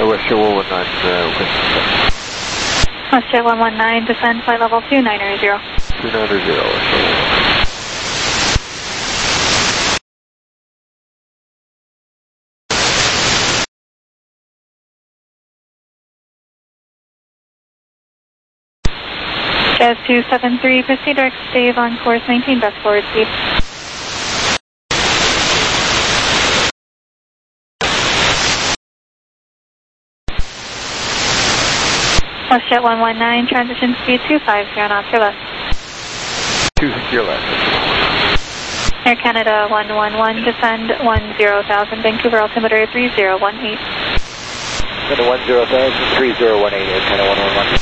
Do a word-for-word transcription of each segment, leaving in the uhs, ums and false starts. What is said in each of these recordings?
Westjet one one nine, uh, Winston. Westjet one one nine, descend flight level two nine zero. two nine zero, Westjet one one nine. Jazz two seven three, proceed direct stave on course, maintain best forward speed. Westjet one one nine, transition speed two five zero knots or less. two zero left. Air Canada one one one, descend one zero thousand, Vancouver altimeter three zero one eight. Canada one zero thousand, three zero one eight, Air Canada one one one.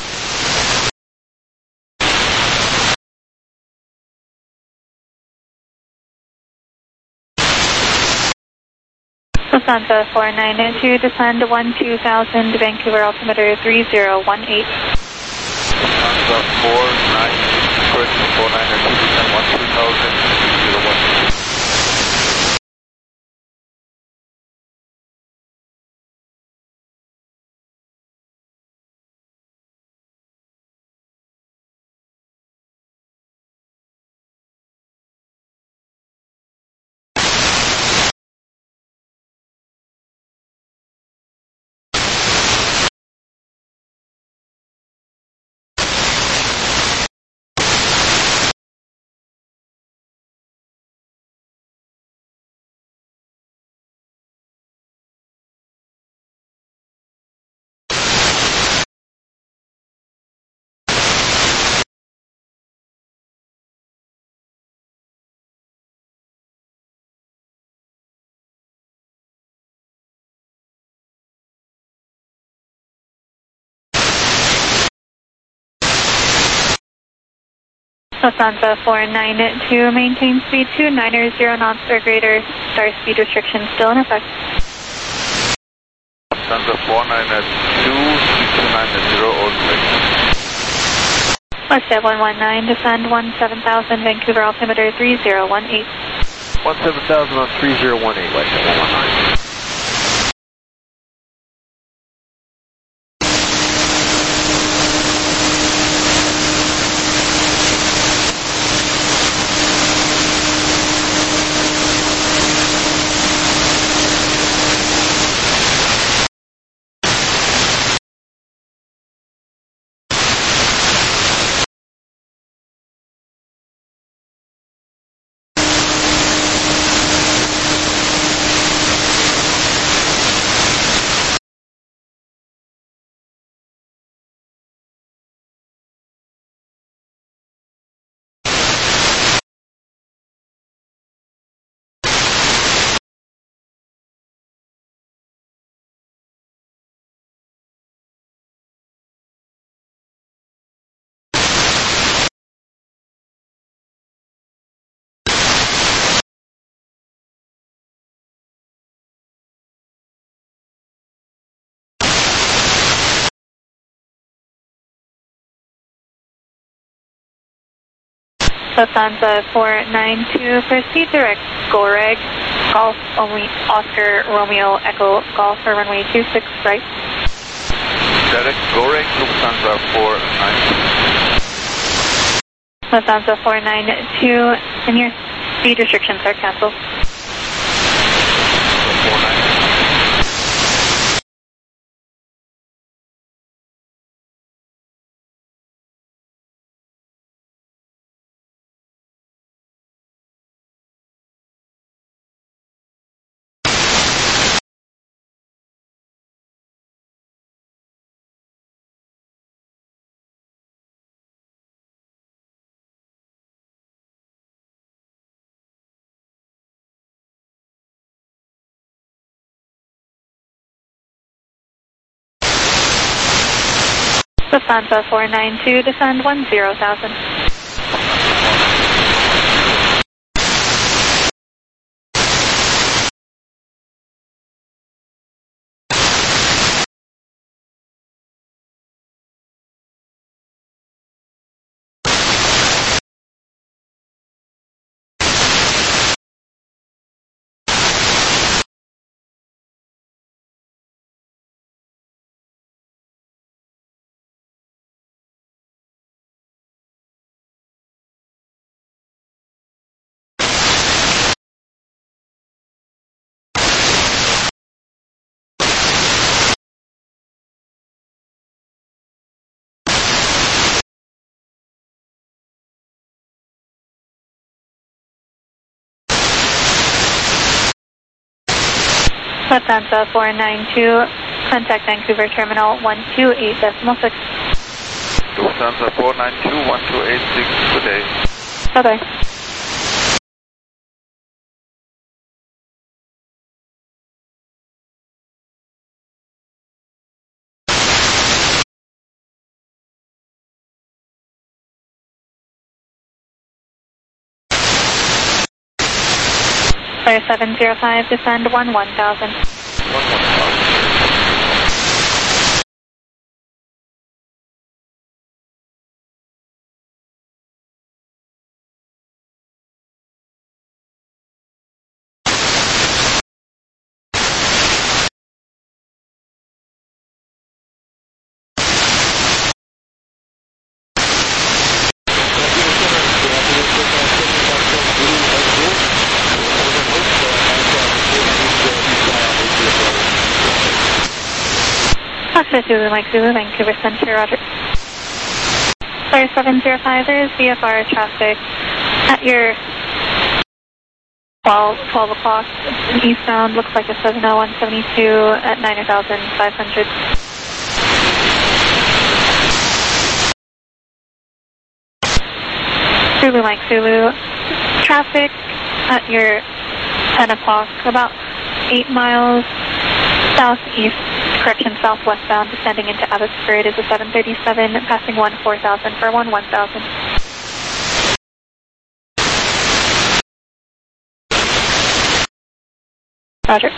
Lufthansa four nine two, descend one two thousand, Vancouver altimeter three zero one eight. Lufthansa four nine two, correction, four nine two, descend one two thousand, three zero one eight. Lufthansa four nine two, maintain speed two nine zero knots or greater, star speed restriction still in effect. Lufthansa four nine two, speed two nine zero, all clear. Westjet one one nine, descend one seven thousand, Vancouver altimeter three zero one eight. one seven thousand on three zero one eight, Westjet one one nine. Lufthansa four nine two, proceed direct Goreg, Golf only Oscar Romeo Echo Golf for runway two six right. Direct Goreg, Lufthansa four nine two. Lufthansa four nine two, and your speed restrictions are canceled. four nine two. Lufthansa four nine two, descend one zero thousand. Lufthansa four nine two, contact Vancouver Terminal one two eight decimal six. Lufthansa four nine two, one two eight six, good day. Bye-bye. Flight seven zero five, descend one one thousand. one one thousand. Foxtrot Zulu, Mike Zulu, Vancouver Center, roger. Flight seven zero five, there is V F R traffic at your twelve, twelve o'clock eastbound. Looks like a seven oh one seventy-two at nine thousand five hundred. Zulu, Mike Zulu, traffic at your ten o'clock, about eight miles southeast, correction, southwestbound, descending into Abbotsford is a seven thirty-seven, passing one four thousand for one one thousand. Roger.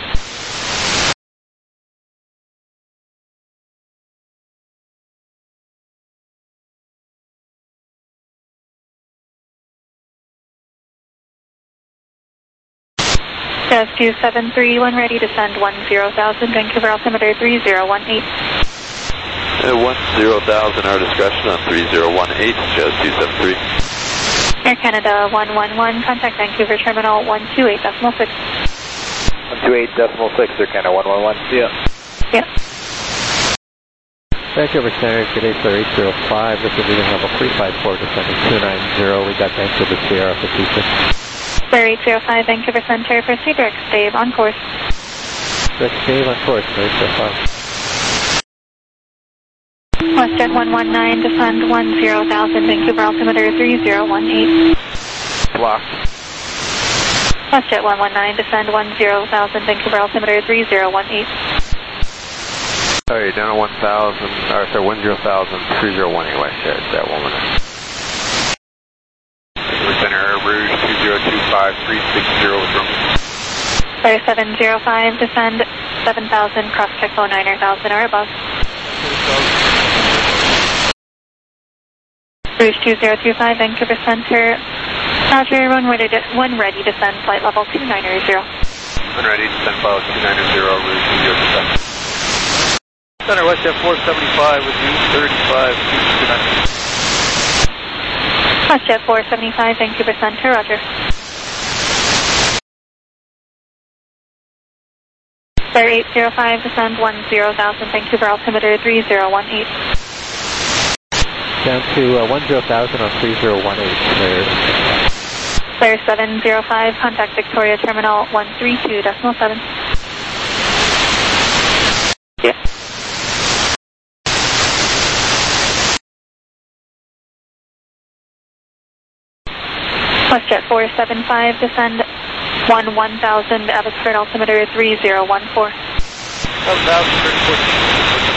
Jazz two seven three, when ready, descend one zero thousand, Vancouver altimeter three zero one eight. Uh, one zero thousand, our discretion on three zero one eight, Jazz two seven three. Air Canada one one one, contact Vancouver Terminal one two eight decimal six. one two eight decimal six, Air Canada one one one. Yeah. Yeah. Vancouver Center, today for eight zero five, this is leaving level three five four, descending two nine zero, we got Vancouver Sierra fifty-six. Sir eight zero five, Vancouver Center, proceed direct stave on course. Direct stave on course, eight zero five. WestJet one one nine, descend one zero thousand, Vancouver altimeter three zero one eight. Blocked. WestJet one one nine, descend one zero thousand, Vancouver altimeter three zero one eight. Sorry, down to one thousand, or sorry, one zero thousand, three zero one eight, WestJet, that woman. Center, Rouge two zero two five, three six zero with room. Sir seven zero five, descend seven thousand, cross check low nine thousand or above. Rouge two zero two five, Vancouver Center, roger, when ready, to, when ready, descend flight level two nine zero. When ready, descend flight two nine zero, Rouge two zero two five. Center, WestJet four seventy-five with you, thirty-five, two nine. WestJet four seventy-five, Vancouver Center, roger. Sir eight zero five, descend one zero thousand, Vancouver altimeter three zero one eight. Down to uh, one zero thousand on three zero one eight, clear. Sir seven zero five, contact Victoria Terminal one three two decimal seven. Yeah. WestJet four seven five, descend one one thousand, Abbotsford altimeter three zero one four. one thousand,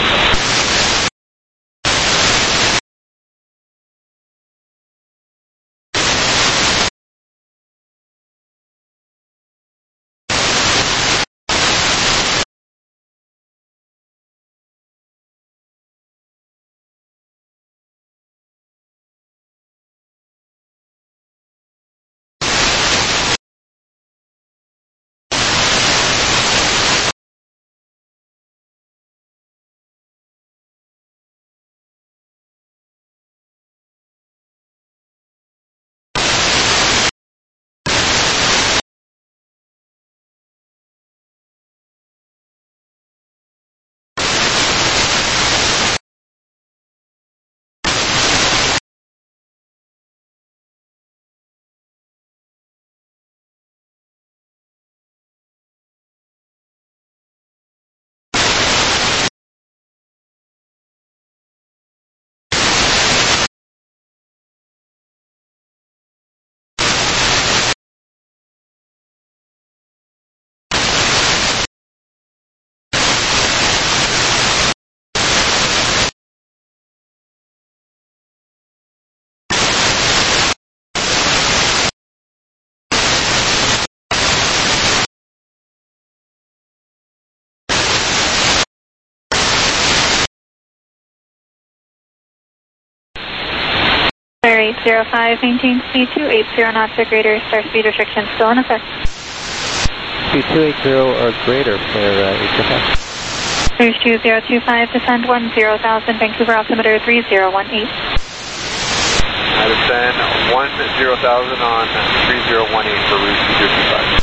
Fire eight zero five, maintain speed two eighty knots or greater, star speed restriction still in effect. Speed two eighty or greater for uh, eight zero five. Rouge two zero two five, descend one zero thousand, Vancouver altimeter three zero one eight. I descend one zero thousand on three zero one eight for Rouge two zero two five.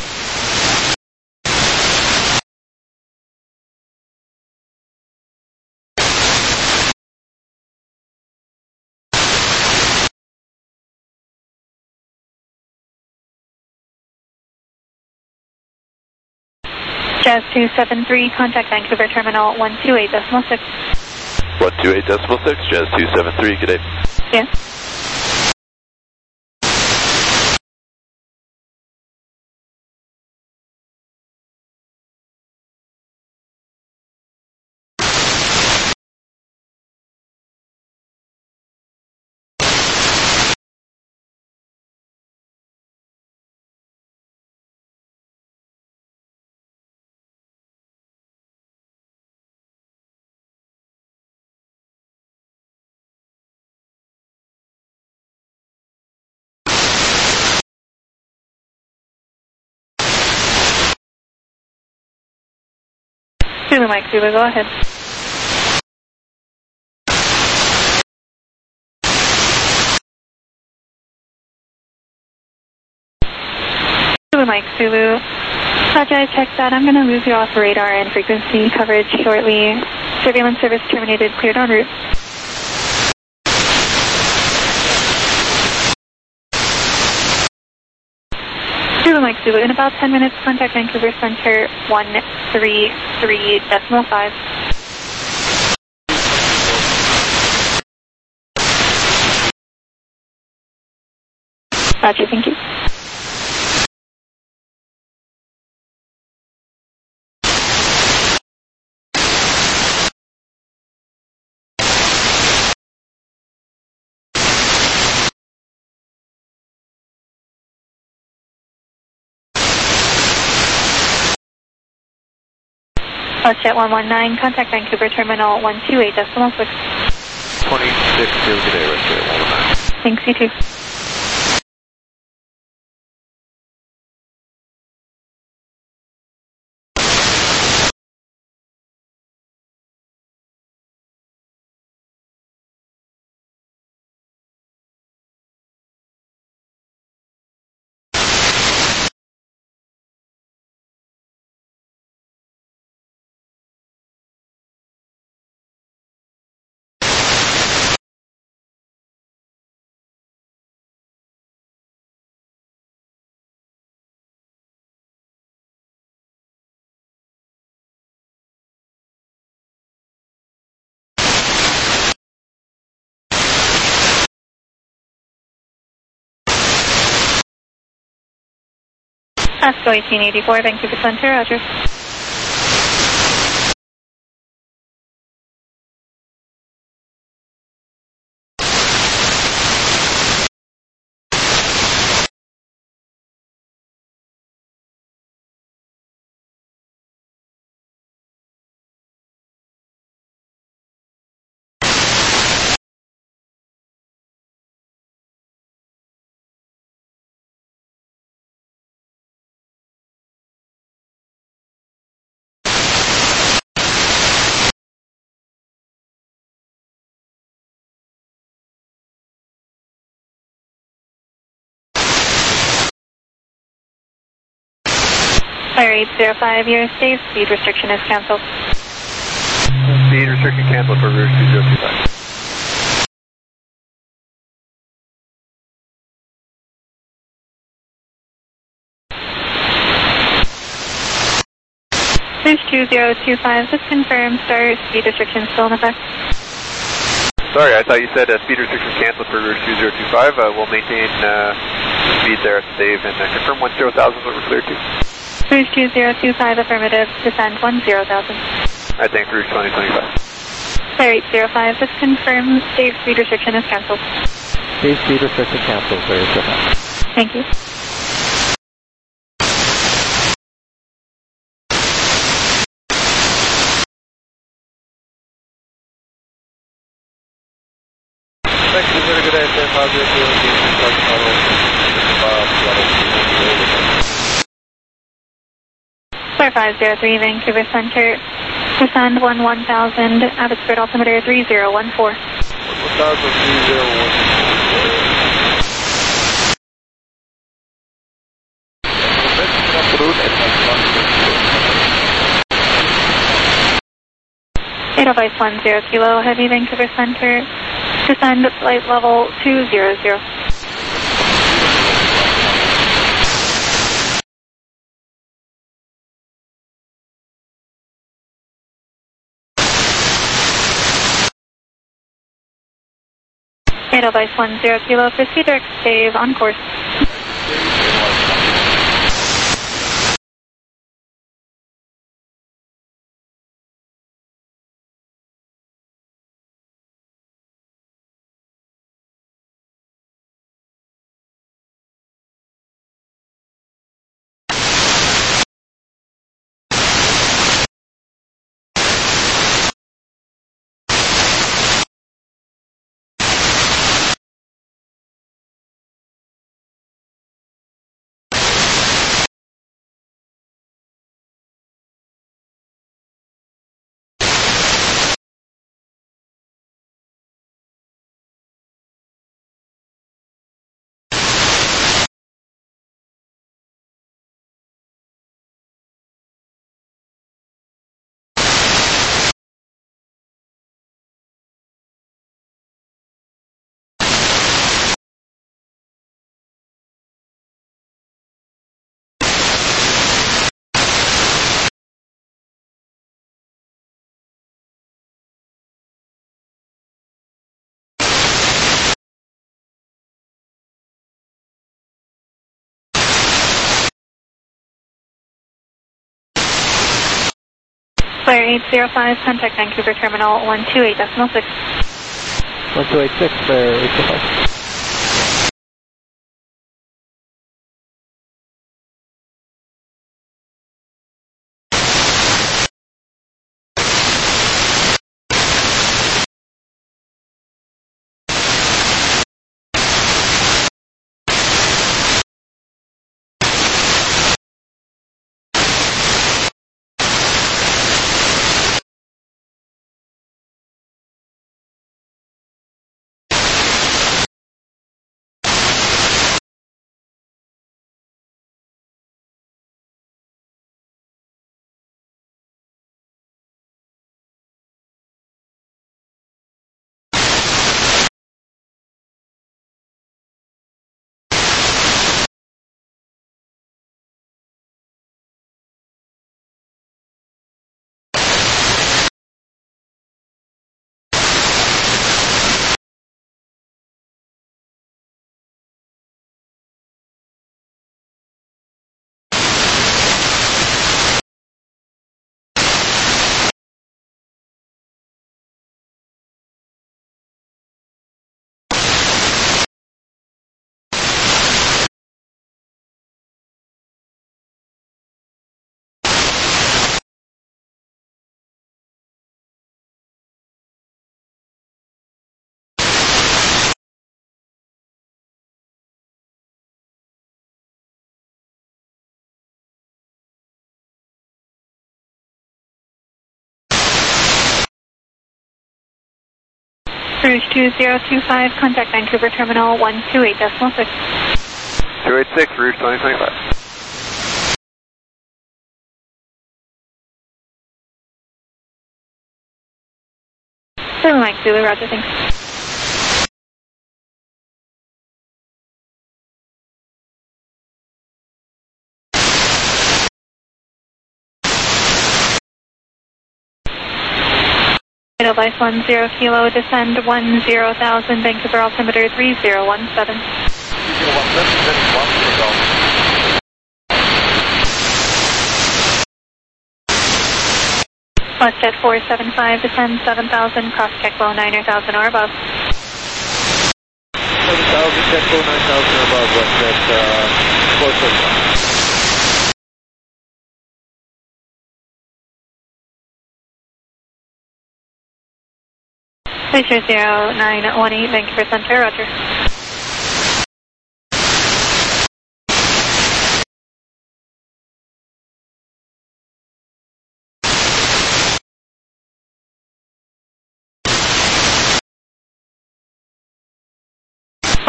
Jazz two seven three, contact Vancouver terminal one two eight decimal six. one two eight decimal six, Jazz two seven three, good day. Yeah. Zulu Mike, Zulu, go ahead. Zulu Mike, Zulu. Roger, I checked that. I'm going to lose you off radar and frequency coverage shortly. Surveillance service terminated, cleared en route. Zulu Mike, Zulu. In about ten minutes, contact Vancouver Center one three three decimal five. Roger, thank you. Jet one one nine, contact Vancouver terminal one two eight decimal six. twenty-six, zero, good day, right there, one one nine. Thanks, you too. Pasco eighteen eighty-four, Vancouver Center, roger. Fire eight zero five, your safe speed restriction is cancelled. Speed restriction canceled for Rouge two zero two five. Rouge two zero two five, just confirm, star speed restriction still in effect. Sorry, I thought you said uh, speed restriction canceled for Rouge two zero two five. Uh, we'll maintain uh, the speed there at save and uh, confirm one zero thousand what we're cleared to. Rouge two zero two five, affirmative, descend one zero thousand. I think Rouge twenty twenty-five. Fire eight zero five, just confirm, safe speed restriction is cancelled. Safe speed restriction cancelled, Fire eight zero five. Thank you. Thanks, good day, ten Roger, Clear five zero three, Vancouver Center. Descend one one thousand, Abbotsford altimeter three zero one four. one thousand three zero one four. Edelweiss one zero kilo, heavy Vancouver Center. Descend flight level two zero zero. Edelweiss one zero kilo, proceed direct save on course. Clear eight zero five, contact Vancouver Terminal one two eight decimal six. one two eight six, clear eight zero five. Rouge two zero two five, contact Vancouver Terminal one two eight decimal six. two eight six, Rouge twenty twenty-five. Zulu Mike Zulu, roger, thanks. Edelweiss one zero kilo, descend one zero thousand, Vancouver altimeter three zero one seven. WestJet four seven five, descend seven thousand, cross check low nine thousand or above. seven thousand, check low nine thousand or above, WestJet uh, four seven five. Glacier zero nine one eight, Vancouver Center, roger.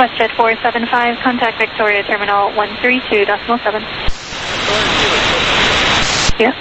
WestJet four seven five, contact Victoria Terminal one three two decimal seven. Yeah.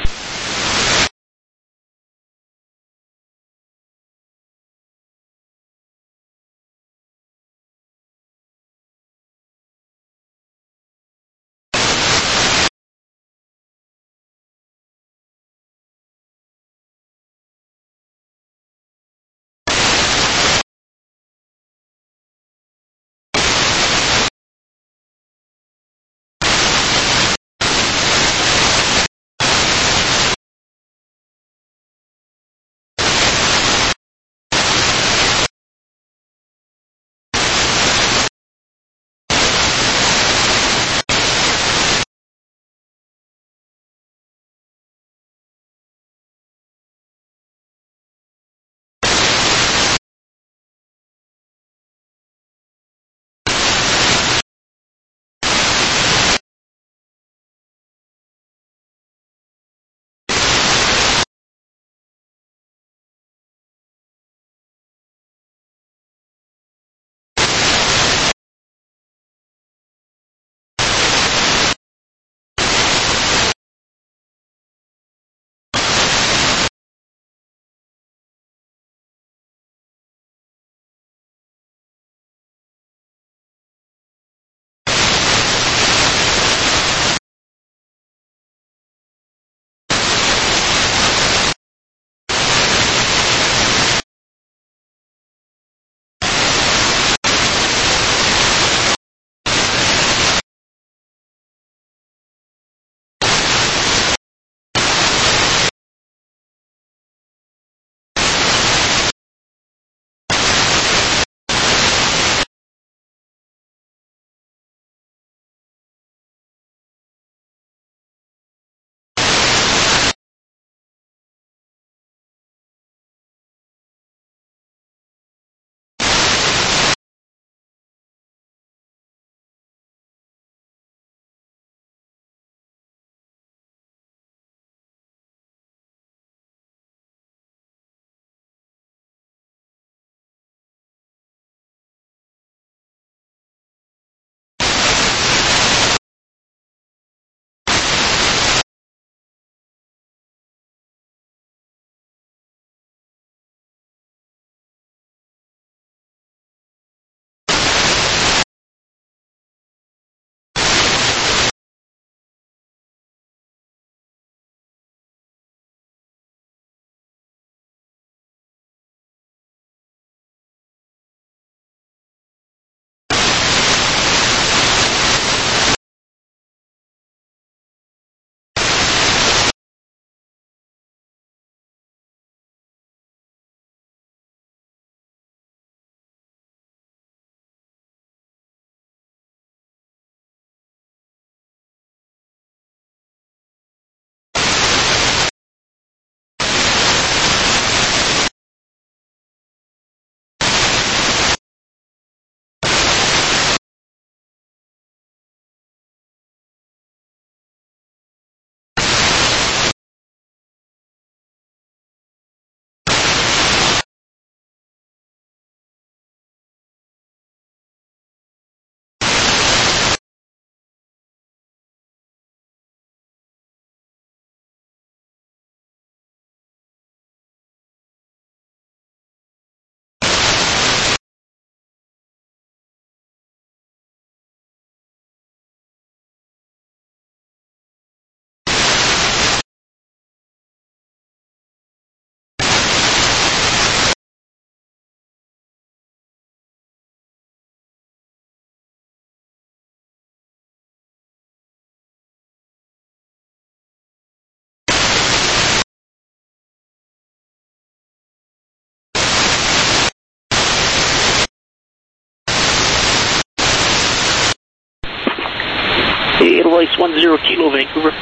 Edelweiss one zero Kilo, Vancouver.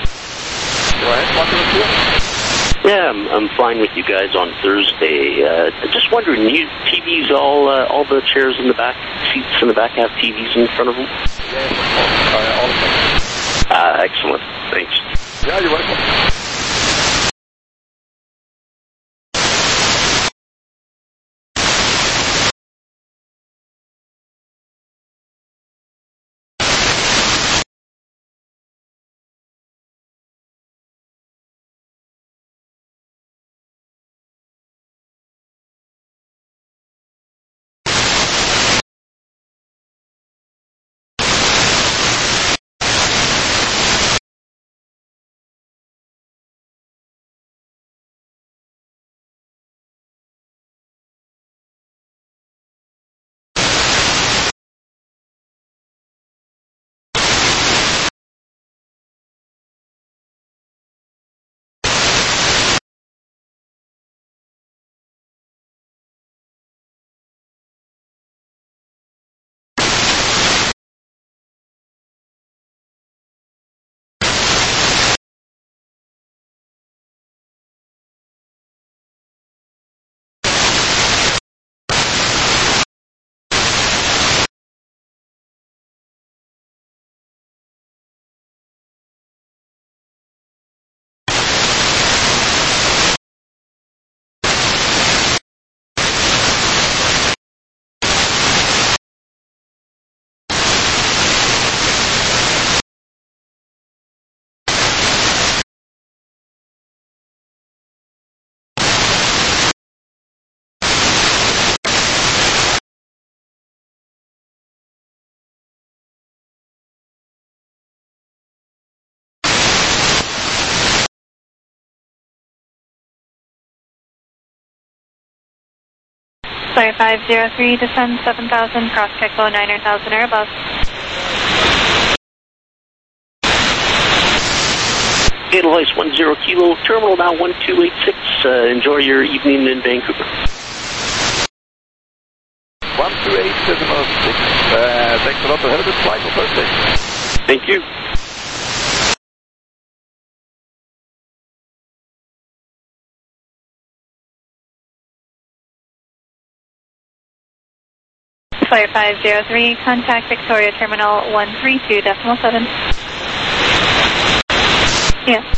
Right, one zero Kilo. Yeah, I'm, I'm fine with you guys on Thursday. Uh, just wondering, you T Vs, all uh, all the chairs in the back, seats in the back have T Vs in front of them? Yeah, all, all of them. Ah, excellent. Thanks. Yeah, you're welcome. Flight five zero three, descend seven thousand, cross Keklo nine thousand or above. Analyze one zero kilo, terminal now one two eight six. Uh, enjoy your evening in Vancouver. one two eight decimal six. Uh, thanks a lot. Have a good flight on Thursday. Thank you. Flight five zero three, contact Victoria Terminal one three two decimal seven. Yes.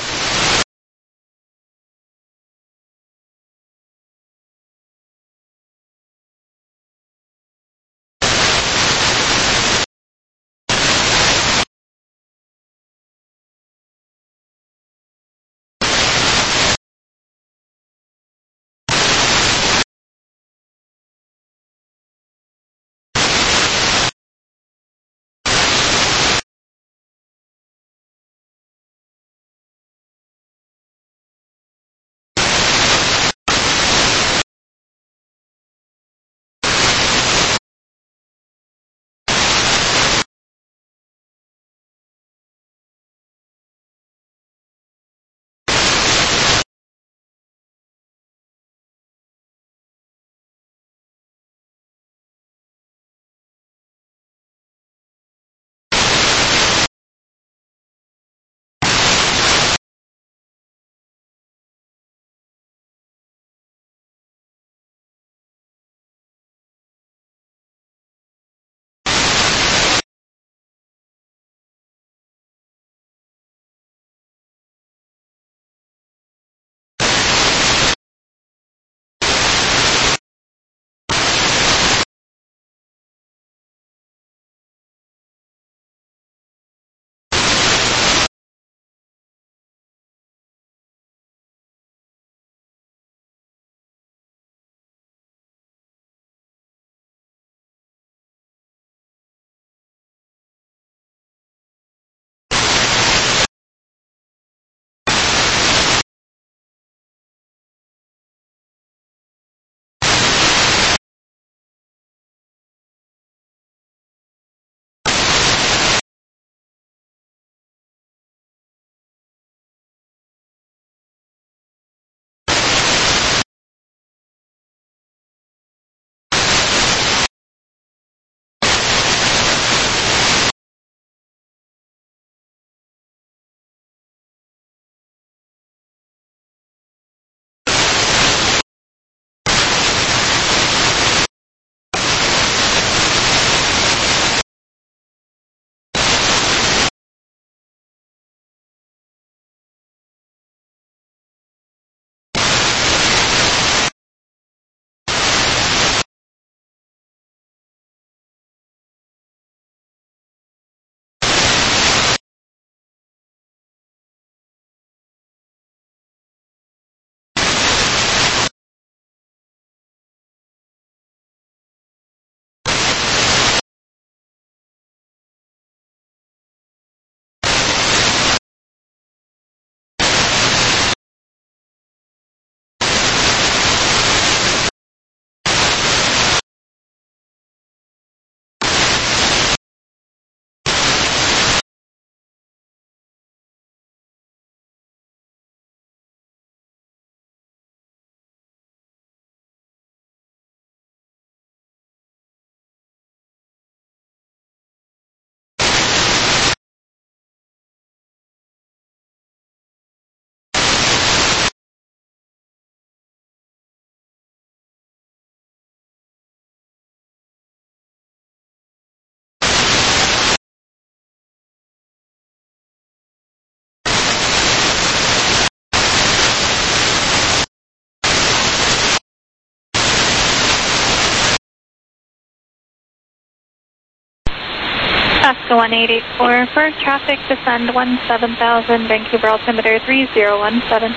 Alaska one eight eight four, for traffic descend one seven thousand, Vancouver altimeter three zero one seven.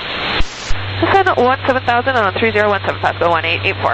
Descend one seven thousand on three zero one seven, Alaska one eight eight four.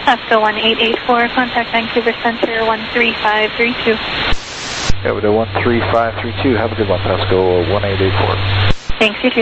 Pasco one eight eight four, contact Vancouver Center one three five three two. Yeah, we're one three five three two. Have a good one, Pasco one eight eight four. Thanks, you too.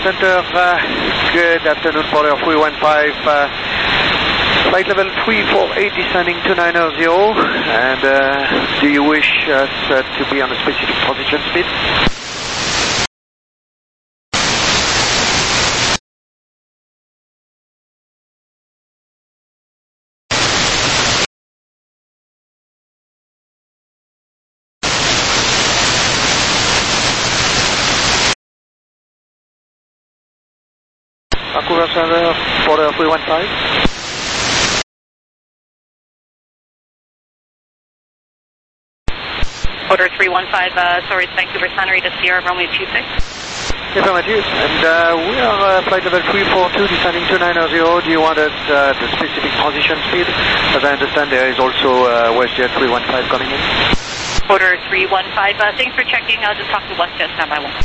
Center. Uh, good afternoon, Porter three one five. Uh, flight level three four eight descending two nine zero. And uh, do you wish us uh, to be on a specific position speed? Vancouver Center, Porter three one five. Porter three one five, uh, sorry, it's Vancouver Center, to Sierra Romeo two six. Affirmative, and uh, we are uh, flight level three four two descending two nine zero. Do you want it, uh, the specific transition speed? As I understand, there is also uh, WestJet three one five coming in. Porter three one five, uh, thanks for checking. I'll just talk to WestJet, stand by one.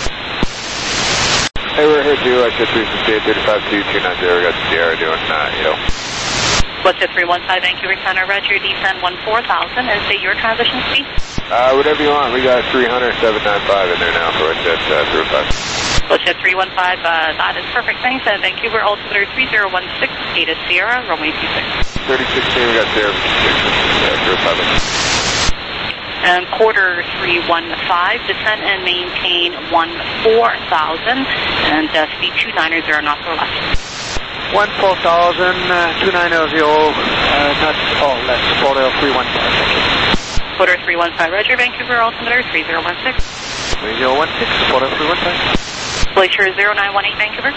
Hey, we're here too. I should three sixty-eight, thirty-five two two nine zero. We got Sierra doing uh, you know. WestJet three one five, Vancouver Center, Roger, descend one four thousand, and say your transition speed. Uh, whatever you want. We got three hundred, seven ninety-five in there now for WestJet uh, three one five. WestJet three one five, uh, that is perfect. Thanks, and Vancouver altimeter three zero one six, Ada Sierra, Romeo two six. thirty sixteen, we got Sierra three one five. And quarter three one five, descend and maintain one four thousand, and uh, speed two nine zero knots or less. one four thousand, uh, two nine zero, uh, knots or less, Porter three one five. Porter three one five, Roger, Vancouver altimeter three zero one six. three zero one six, Porter three one five. Glacier zero nine one eight, Vancouver.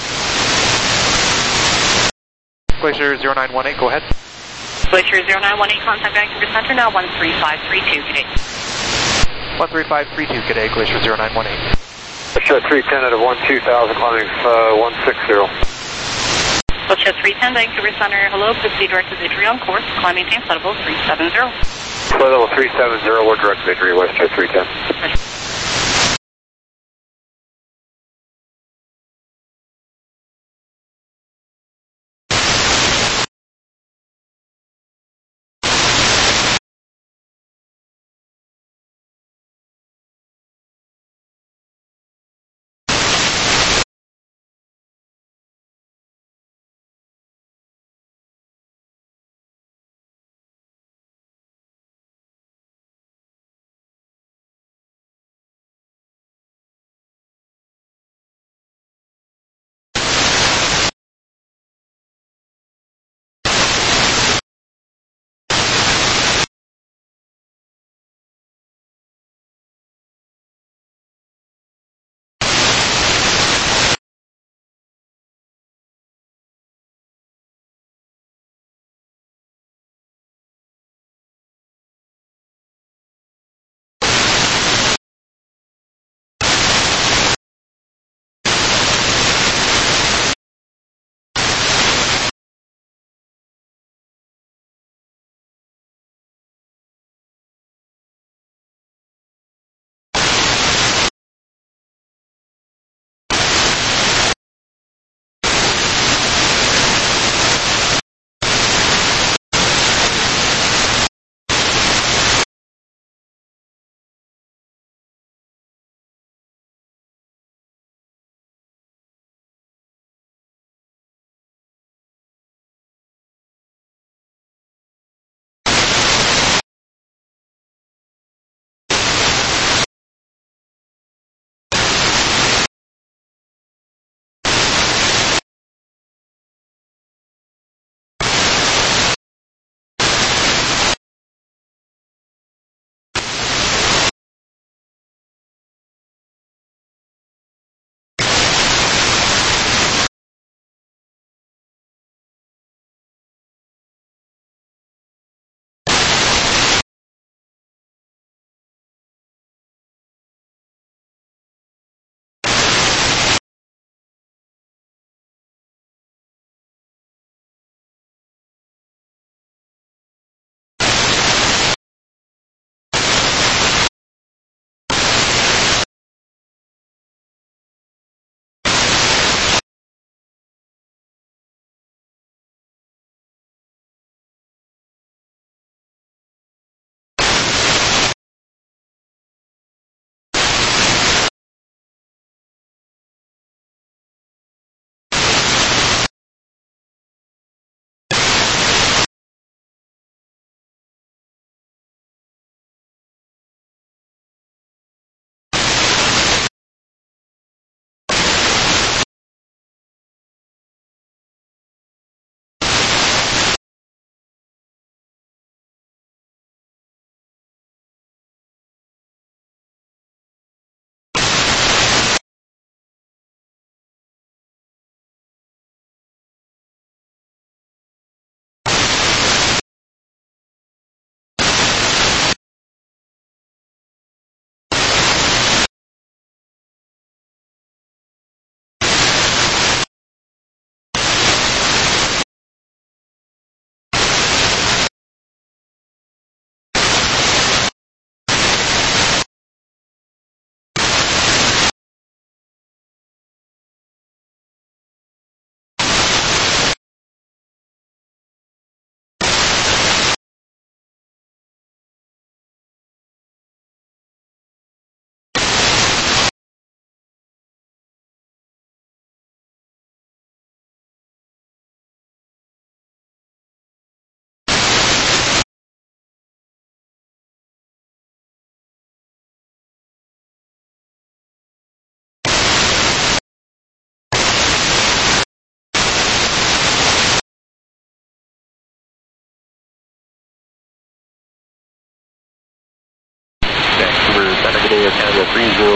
Glacier zero nine one eight, go ahead. Glacier zero nine one eight, contact Vancouver Center now, one three five three two, good day. one three five three two, good day, Glacier zero nine one eight. WestJet three ten at a one two thousand, climbing uh, one six zero. WestJet three ten, Vancouver Center, hello, proceed direct to Victory on course, climbing maintain flight level three seven zero. Flight level three seven zero, we're direct to Victory, WestJet three ten.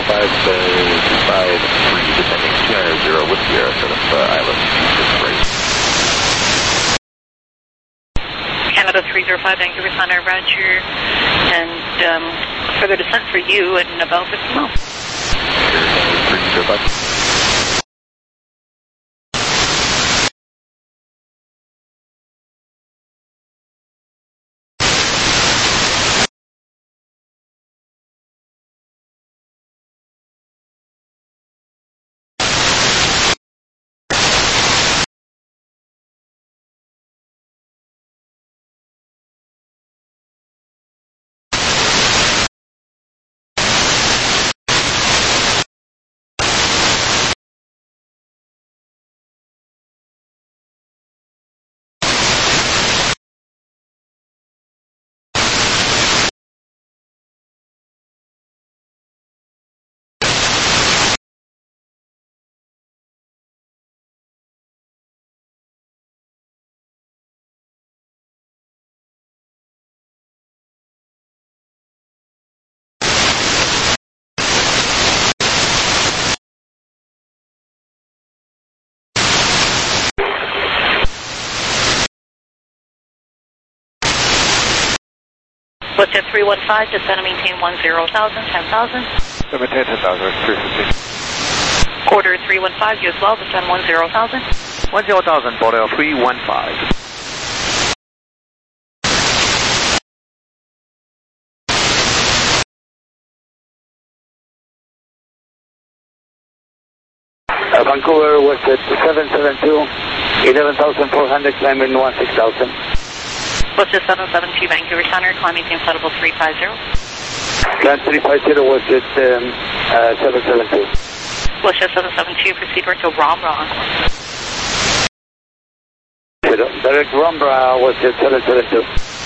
five, uh, five, three, descending two nine zero with Sierra, set up uh, island, right. Canada three zero five, Vancouver Center, Roger, and um, further descent for you in about fifty miles. three zero five. What's at three one five, descend and maintain one zero thousand, ten thousand. Maintain ten thousand, three fifty. Quarter three one five, you as well, descend one zero thousand. one zero thousand, Bordeaux three one five. Uh, Vancouver was at seven seven two, eleven thousand four hundred, climbing one six thousand. What's at seven seven two, Vancouver Center, climbing team flight three five zero. Climb three five zero was at um, uh, seven seven two. What's at seven seven two, proceed to Rombra. Direct Rombra was at seven seven two.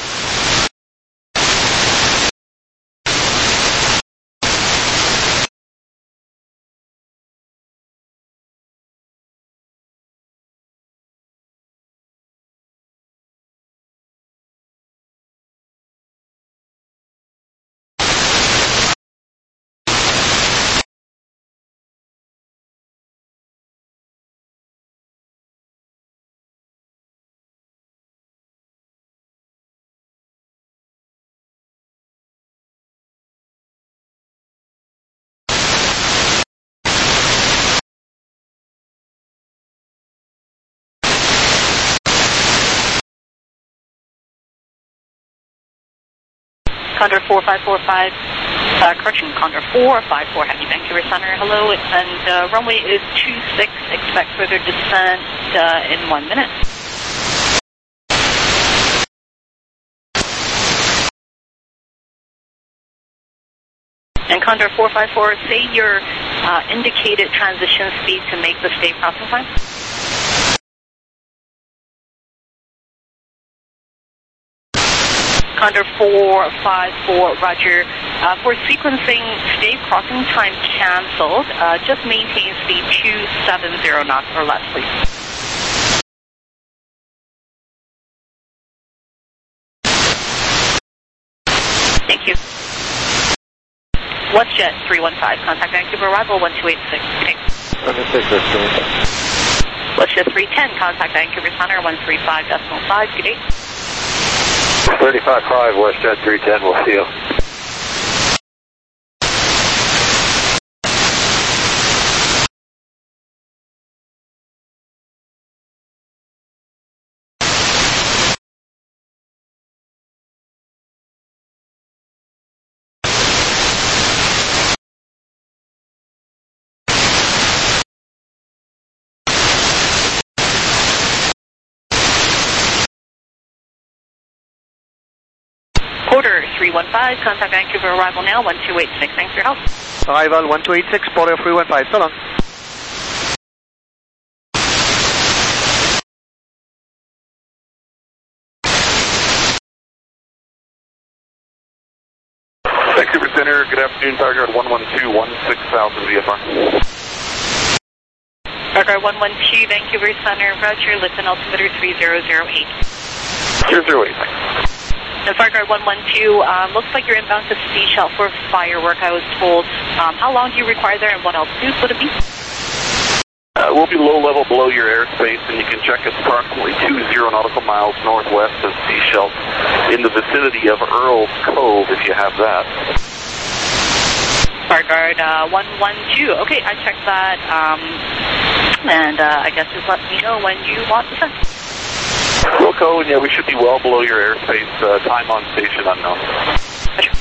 Condor four five four five, uh, correction, Condor four five four, Heavy Vancouver Center, hello, and uh, runway is two six, expect further descent uh, in one minute. And Condor four five four, say your uh, indicated transition speed to make the state crossing time. Condor four five four, Roger. Uh, for sequencing, state crossing time canceled. Uh, just maintain speed two seven zero knots or less, please. Thank you. WestJet three one five, contact Vancouver arrival one two eight six. Okay. WestJet three ten, contact Vancouver Center one three five decimal five. Good day. thirty-five five, WestJet three ten, we'll see you. Quarter three one five, contact Vancouver arrival now one two eight six. Thanks for your help. Arrival one two eight six, Bordeaux three one five, so long. Vancouver Center, good afternoon, Target one one two one six thousand V F R. Target one one two, Vancouver Center, Roger, lift and altimeter three zero zero eight. zero zero eight. The Farguard one one two, um, looks like you're inbound to Seychelles for firework, I was told. Um, how long do you require there and what altitude would it be? Uh, we'll be low level below your airspace, and you can check us approximately two zero nautical miles northwest of Seychelles in the vicinity of Earl's Cove, if you have that. Farguard uh, one one two. Okay, I checked that, um, and uh, I guess just let me know when you want to send. Wilco, and yeah, we should be well below your airspace. Uh, time on station unknown. Roger.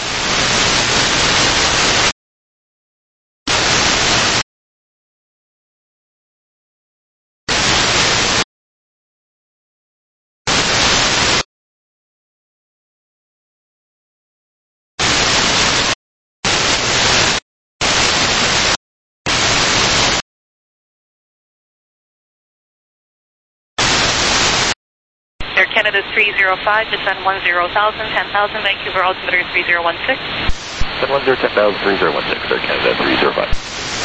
Air Canada three zero five, descend one zero thousand, ten thousand, Vancouver altimeter three zero one six. Descend one zero, ten thousand, three zero one six, Air Canada three zero five.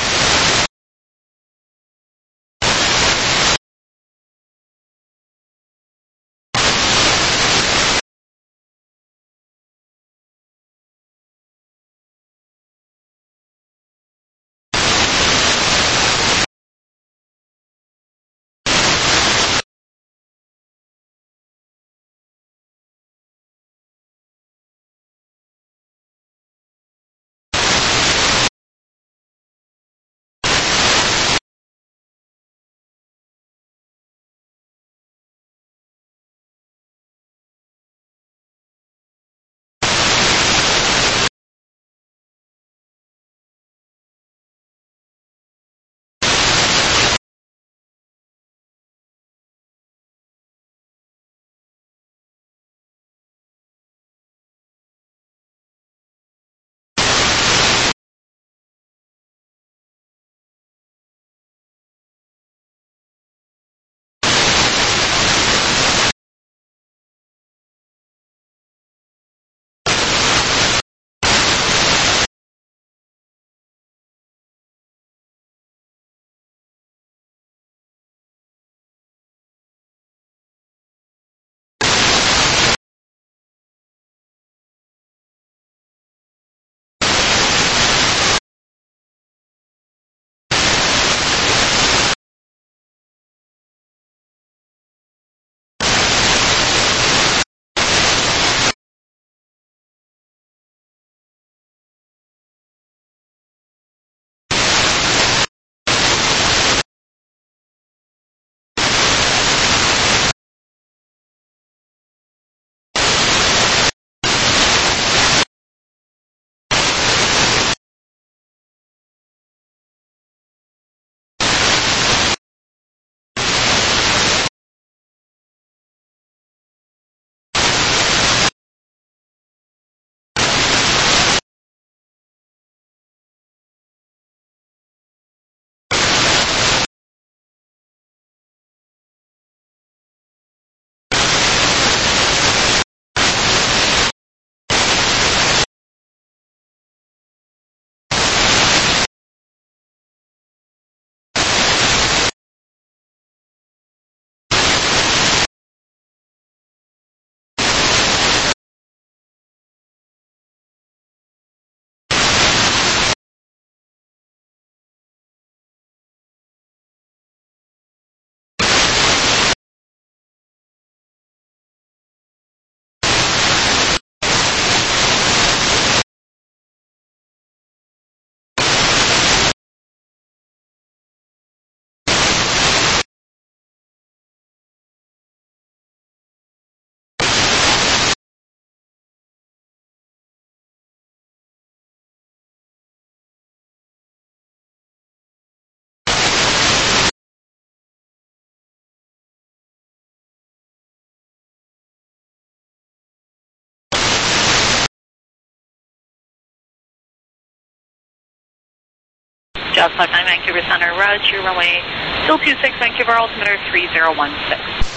Jazz five nine, Vancouver Center, Roger, runway still two six, Vancouver altimeter three zero one six.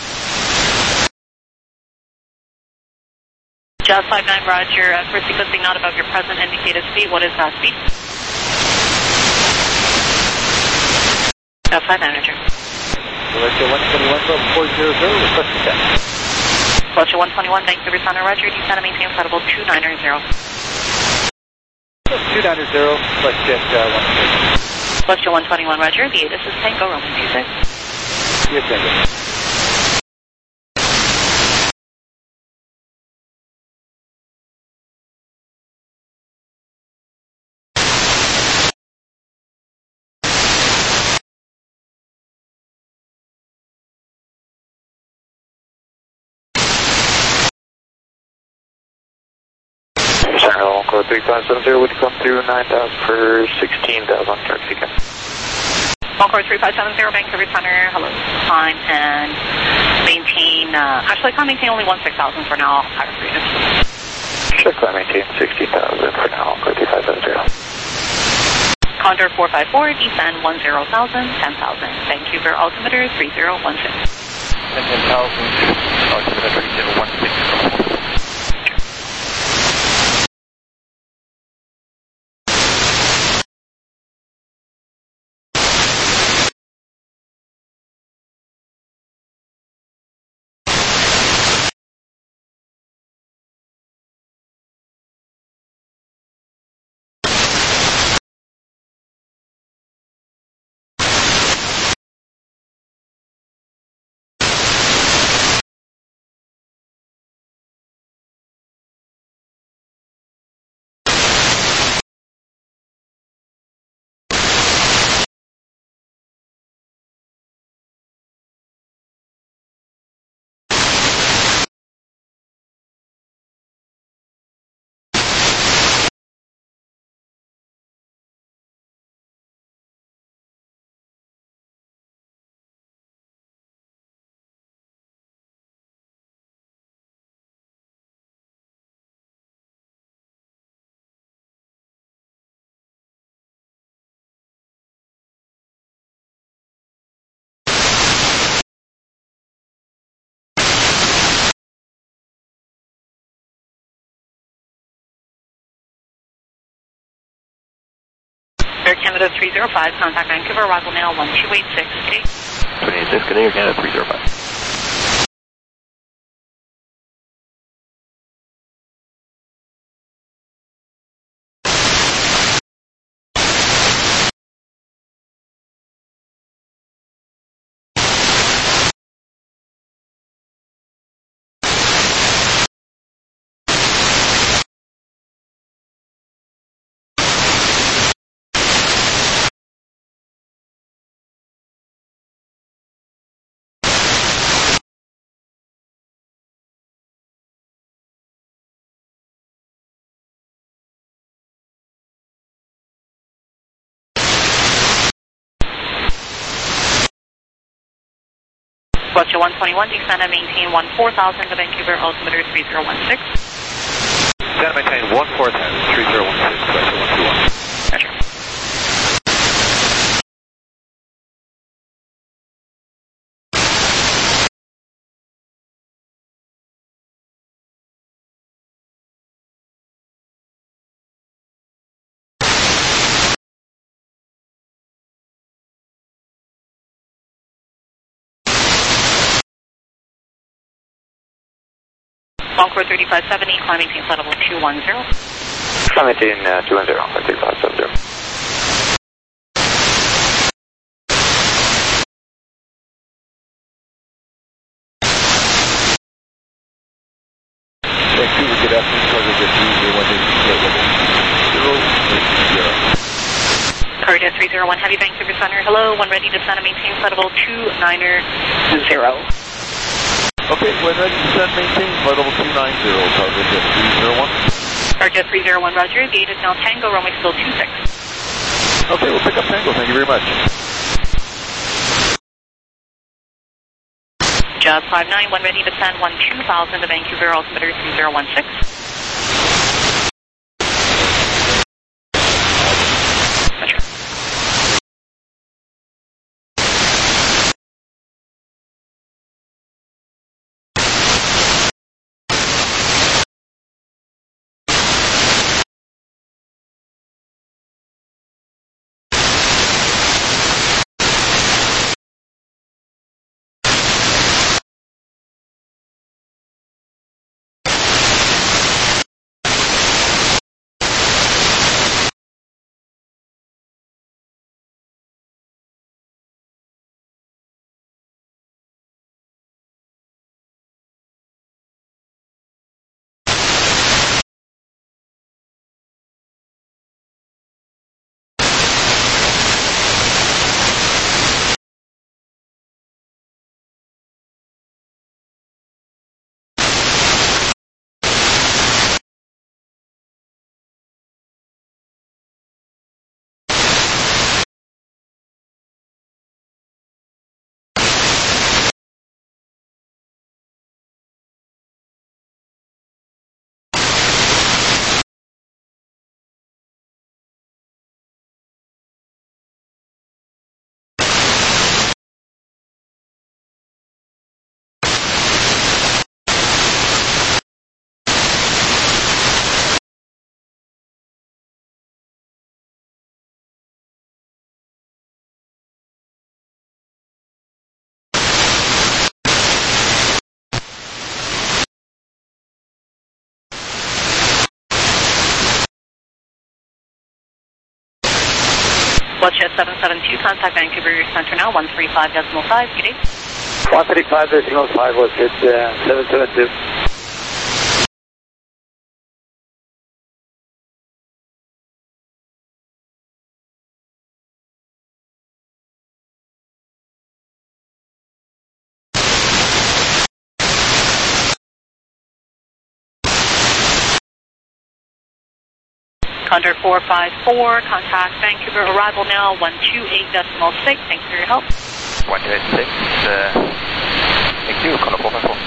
Jazz five nine, Roger, uh, for sequencing not above your present indicated speed, what is that speed? Jazz five nine, Roger. Director one twenty-one, four zero zero, request to Fletcher one twenty-one, Vancouver Center, Roger, descend and maintain flight level two nine zero. two nine zero, let's get uh, one six. Fletcher one twenty-one, Roger, the ATIS is Tango, Roman two six. Yes, Tango. Center, Encore three five seven zero, would you come through nine thousand for sixteen thousand, taxi again. Encore three five seven zero, Vancouver Center, hello, climb and maintain, uh, actually climb maintain only one six thousand for now, higher frequency. Check climb maintain sixteen thousand for now, Encore three five seven zero. Condor four five four, descend one zero thousand, ten thousand, Vancouver altimeter three zero one six. ten thousand, altimeter three zero one six. Air Canada three zero five, contact Vancouver, arrival now one two eight six, Kitty. two eight six, Canadian Canada three zero five. Fletcher one twenty-one, descend and maintain one four thousand to Vancouver, altimeter three zero one six. Descend and maintain one four thousand, three zero one six, Fletcher one two one. Roger. Encore thirty-five seventy, climb maintain flight level two one zero. Climb maintain uh, two one zero, thirty-five seven zero. Vancouver, good afternoon, target at three zero one eight, zero zero. Corridor three zero one, heavy Vancouver Center, hello, one ready to descend and maintain flight level two nine zero. Okay, when ready to descend, maintain flight level two nine zero, target at three zero one. Target three zero one, Roger, the ATIS now Tango, runway still two six. Okay, we'll pick up Tango, thank you very much. Jazz five nine, one ready to descend, one two thousand to Vancouver, altimeter three zero one six. WestJet seven seven two, contact Vancouver Center now, one three five decimal five, good day. one three five decimal five, WestJet uh, seven seven two. Condor four five four, contact Vancouver, arrival now, one two eight decimal six, thanks for your help. one two eight six, uh, thank you, Condor four five four.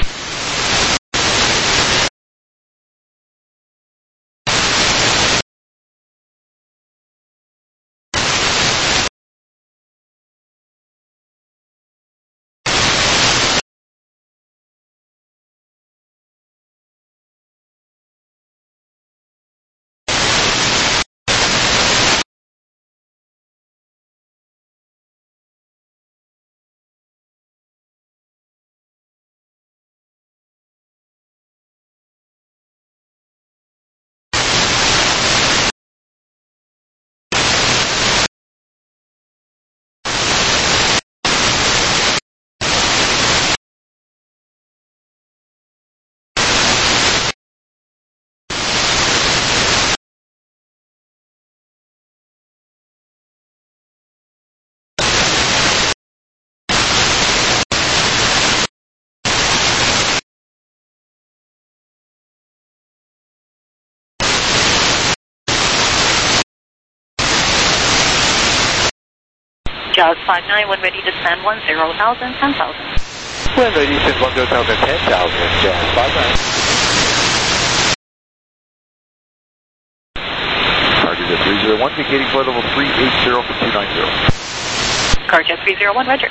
Jazz five nine, when ready to descend one zero thousand, ten thousand. When ready to descend one zero thousand, ten thousand, Jazz five nine. Target at three zero one, indicating flight level three eight zero for two nine zero. Carjet three zero one, roger.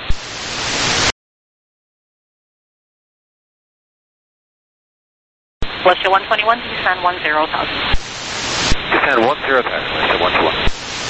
WestJet one twenty-one, descend one zero thousand. Descend one zero thousand, WestJet one twenty-one.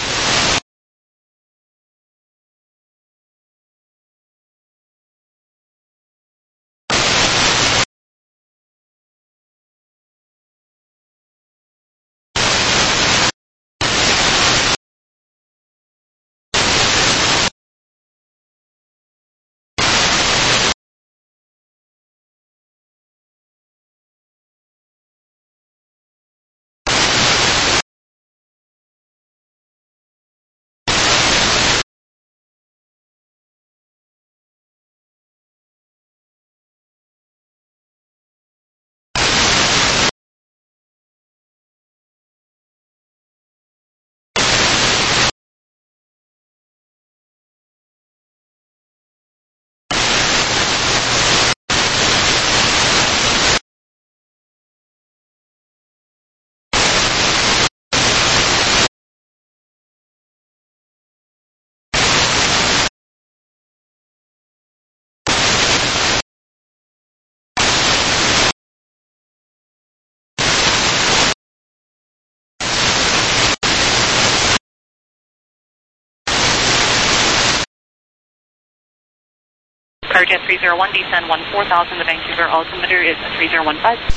Carjet three zero one, descend one four thousand, the Vancouver altimeter is three zero one five.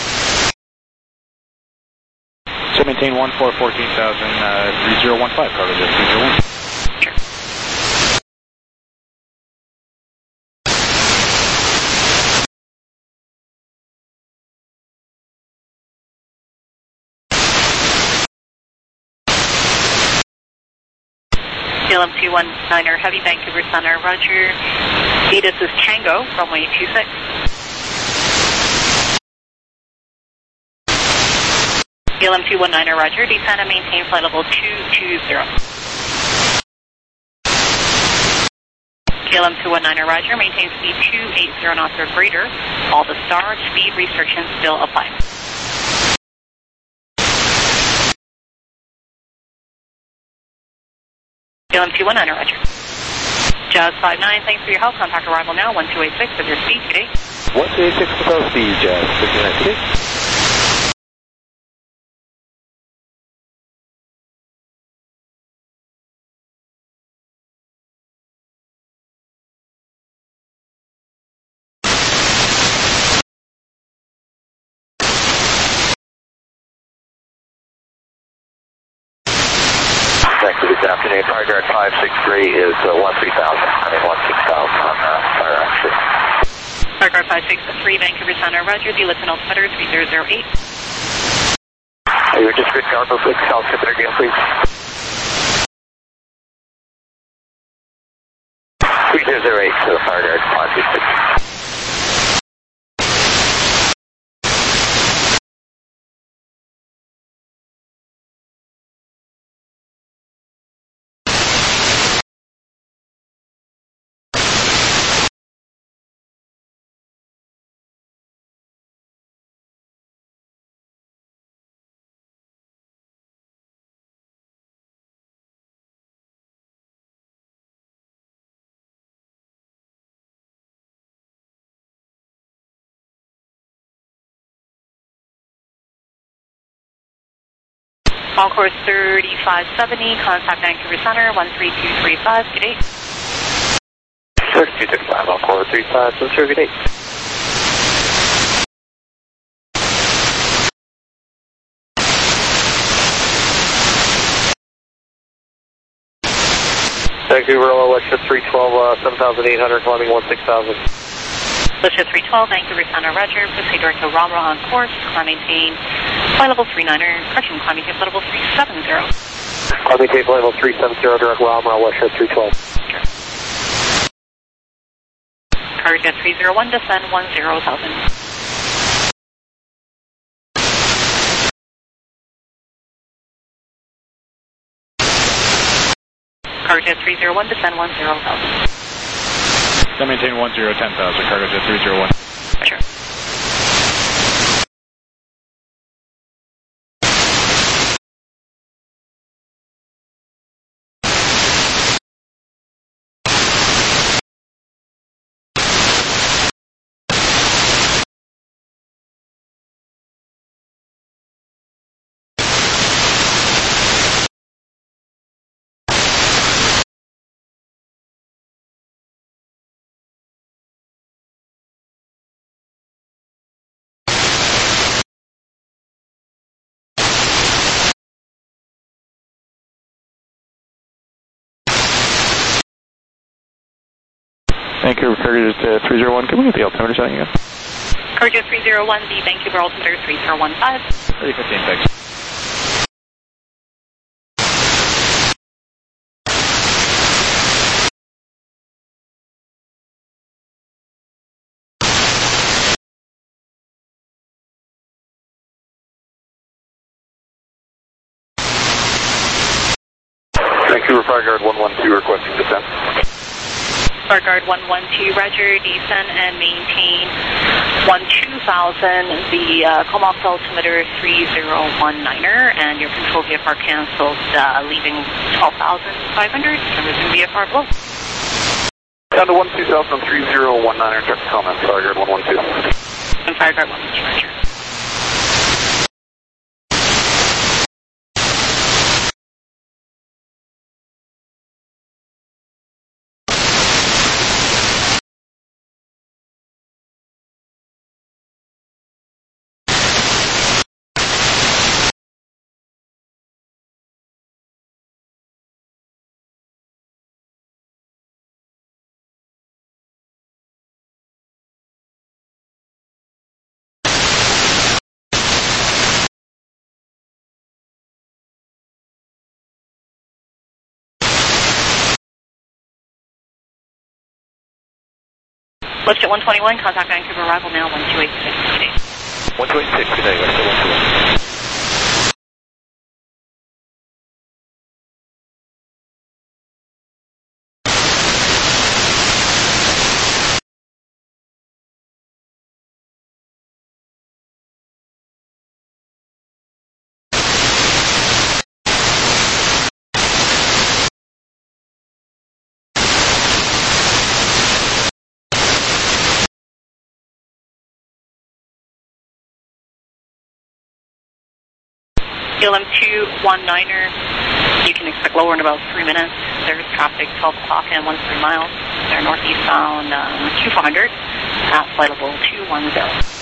So maintain one four fourteen thousand, uh, three zero one five, Carter, three zero one. Sure. C L M two one niner, heavy Vancouver Center, roger. A T I S is Tango, runway two six. C L M two one niner, roger. Descend and maintain flight level two two zero. C L M two one niner, roger. Maintain speed two eight zero knots or greater. All the star speed restrictions still apply. C L M two one niner, roger. Jazz five nine, thanks for your help. Contact arrival now, one two eight six with your speed. Good day. one two eight six with our speed, Jazz six nine six. Thank you, good afternoon. Today, Fire Guard five six three is uh, one three thousand. I mean, one six thousand on uh, fire exit. Fire Guard five six three, Vancouver Center, Roger. The listen altimeter three zero zero eight. You're just good, Garbo six, altimeter again, please. three zero zero eight to the Fire Guard five six six. Concourse thirty-five seventy, contact Vancouver Center, one three two three five, good day. thirty-two thirty-five, Encore three five, so sure, good day. Vancouver, Westship three twelve, uh, seven thousand eight hundred, climbing one six thousand. Westship three twelve, Vancouver Center, Roger. Proceed direct to Ramra on course. Climb maintain. Flight level three niner. Correction, climbing tape level three seven zero. Climbing tape level three seven zero, direct Ramra, Westship three twelve. Cargo three zero one, descend one zero thousand. Cargo three zero one, descend one zero thousand. Then maintain one zero ten thousand, cargo jet three zero one. Sure. Vancouver, cargo jet three zero one, can we get the altimeter setting again? Cargo three zero one, the Vancouver altimeter three zero one five. three fifteen, thanks. Vancouver Fire Guard one one two requesting descent. Fire Guard one one two, Roger, descend and maintain one two thousand, the uh, Comox altimeter three zero one niner, and your control V F R canceled, uh, leaving twelve thousand five hundred, servicing V F R below. Down to one two thousand on three zero one niner, check the comments, Fire Guard one one two. And Fire Guard one one two, Roger. Westjet one twenty-one, contact Vancouver, arrival now, one two eight six, good day. one two eight six, good day, Westjet one two one. L M two one niner, you can expect lower in about three minutes. There's traffic twelve o'clock and one three miles. They're northeast bound um, Q four hundred at flight level two one zero.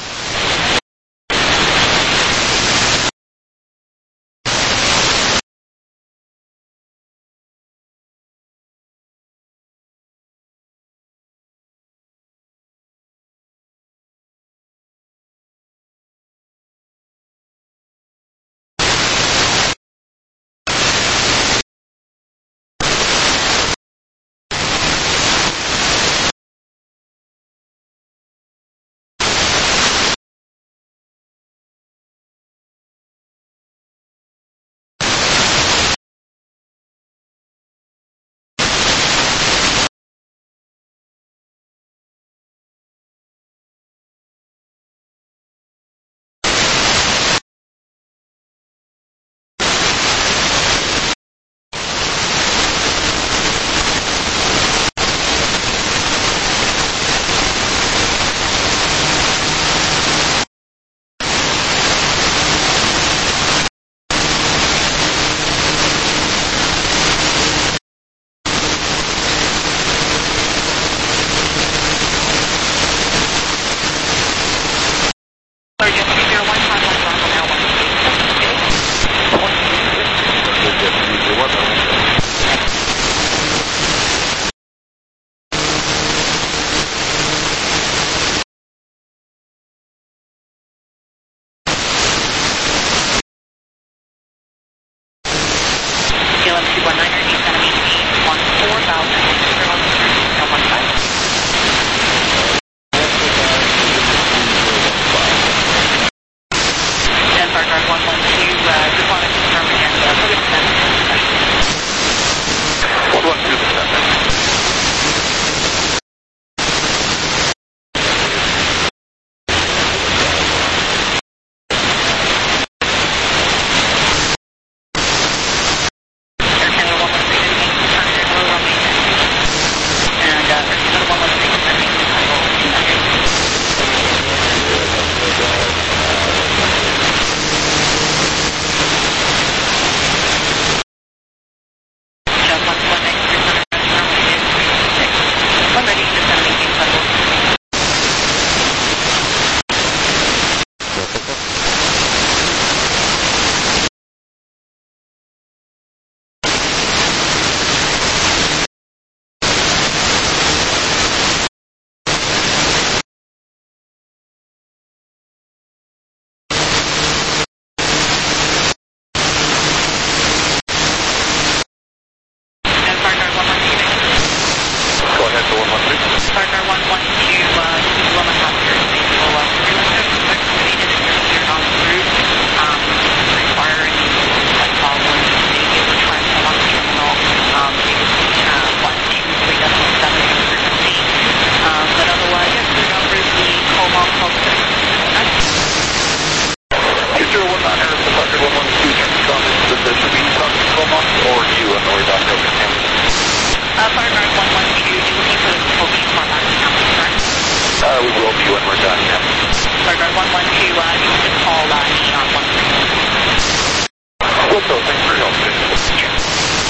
you when we're done, yeah. Starguard one one two, uh, you can just call uh, Neon one three. Well, so, thanks for your help. Cheers.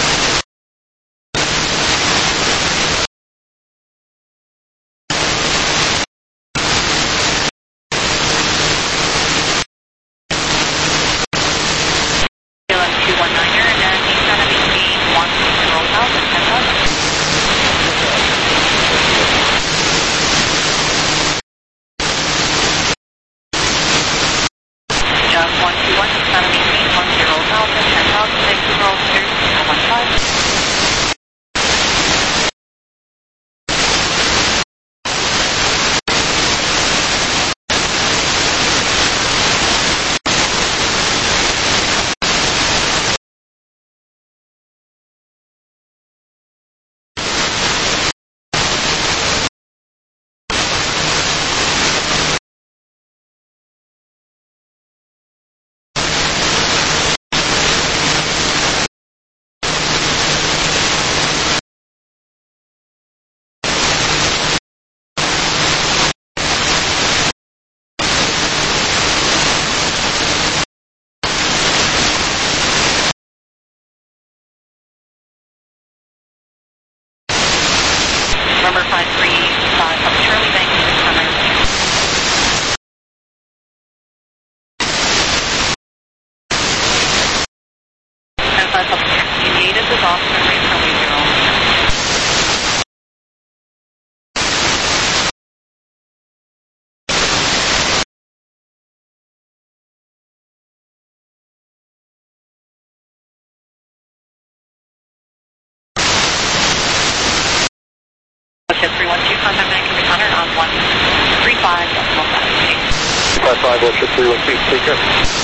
Number five three five, up Charlie Bank, six hundred. And five up United is off, runway Charlie zero. three one two, contact Vancouver Connor on one three five, decimal five. five five, Ocean three one two, take care.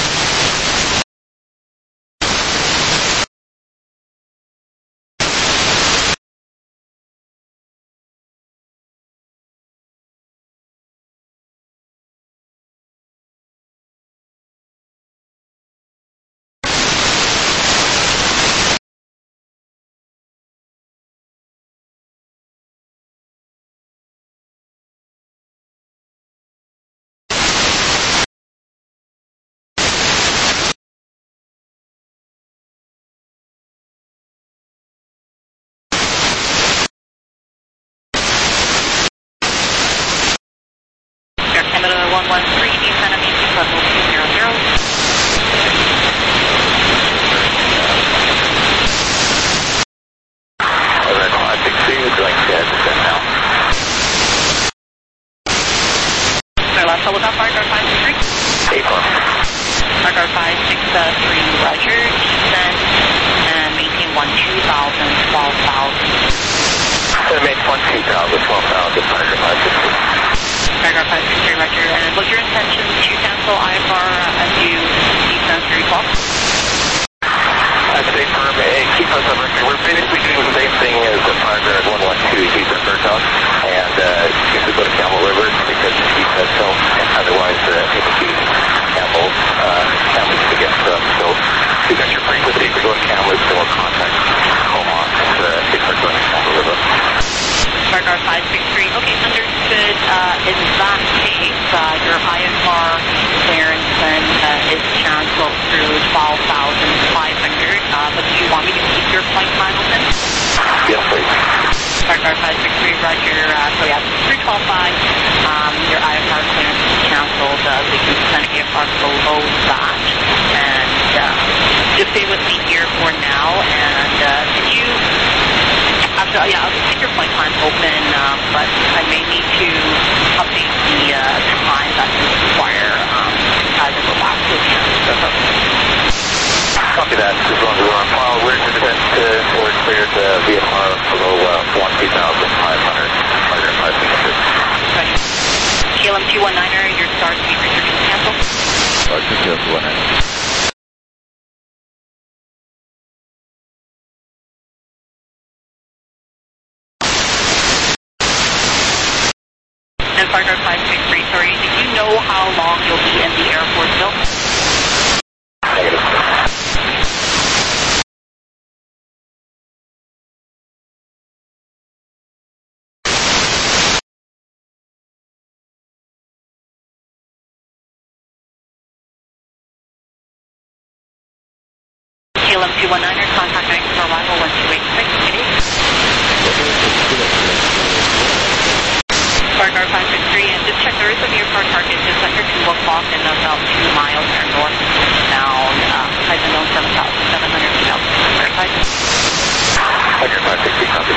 Air Canada one one three, descend at V C level two zero zero. Alright, I think C is going to descend now. Our last level up, Starguard five six three. eight four. Starguard five six three, roger, descend and maintain one two thousand, twelve thousand. So make one two thousand, twelve thousand, Starguard five six three. Starguard five six three, roger. And was your intention to cancel I F R as you descend three twelve? I'd say firm A, keep us on record. We're basically doing the same thing as the Starguard one one two, keep us on record. And uh, if we go to Campbell River, because he says so, otherwise uh, it would be Campbell, uh, Campbell to get to them. So you got your frequency, if we go to Campbell, so we'll contact Coma and uh, if we're going to Campbell River. Starguard five six three, okay, understood. Uh, in that case, uh, your I F R clearance then uh, is canceled through twelve thousand five hundred, uh, but do you want me to keep your flight time open? Yes, please. Starguard five six three, roger, uh, so yeah, three twelve five, um, your I F R clearance is canceled, uh, so you can send a I F R below that, and uh, just stay with me here for now, and uh, can you... Actually, yeah, I'll just keep your flight time open, um, but I may need to update the uh, time that you require um, as it go back to the Copy that. As long as we're on file, we're to descent to, we're cleared the V F R below uh, one two thousand five hundred, five hundred. T L M two one niner, your star speed research is canceled. Star two one nine. And Starguard five six three, sorry, do you know how long you'll be in the airport still? Negative. L M two one niner, contact nine for arrival one two eight six. Sparkguard five six three, and just check the rest of your car target just under two o'clock and about two miles or north bound, uh, type unknown seven thousand seven hundred feet out. Verified. Sparkguard five six three, copy.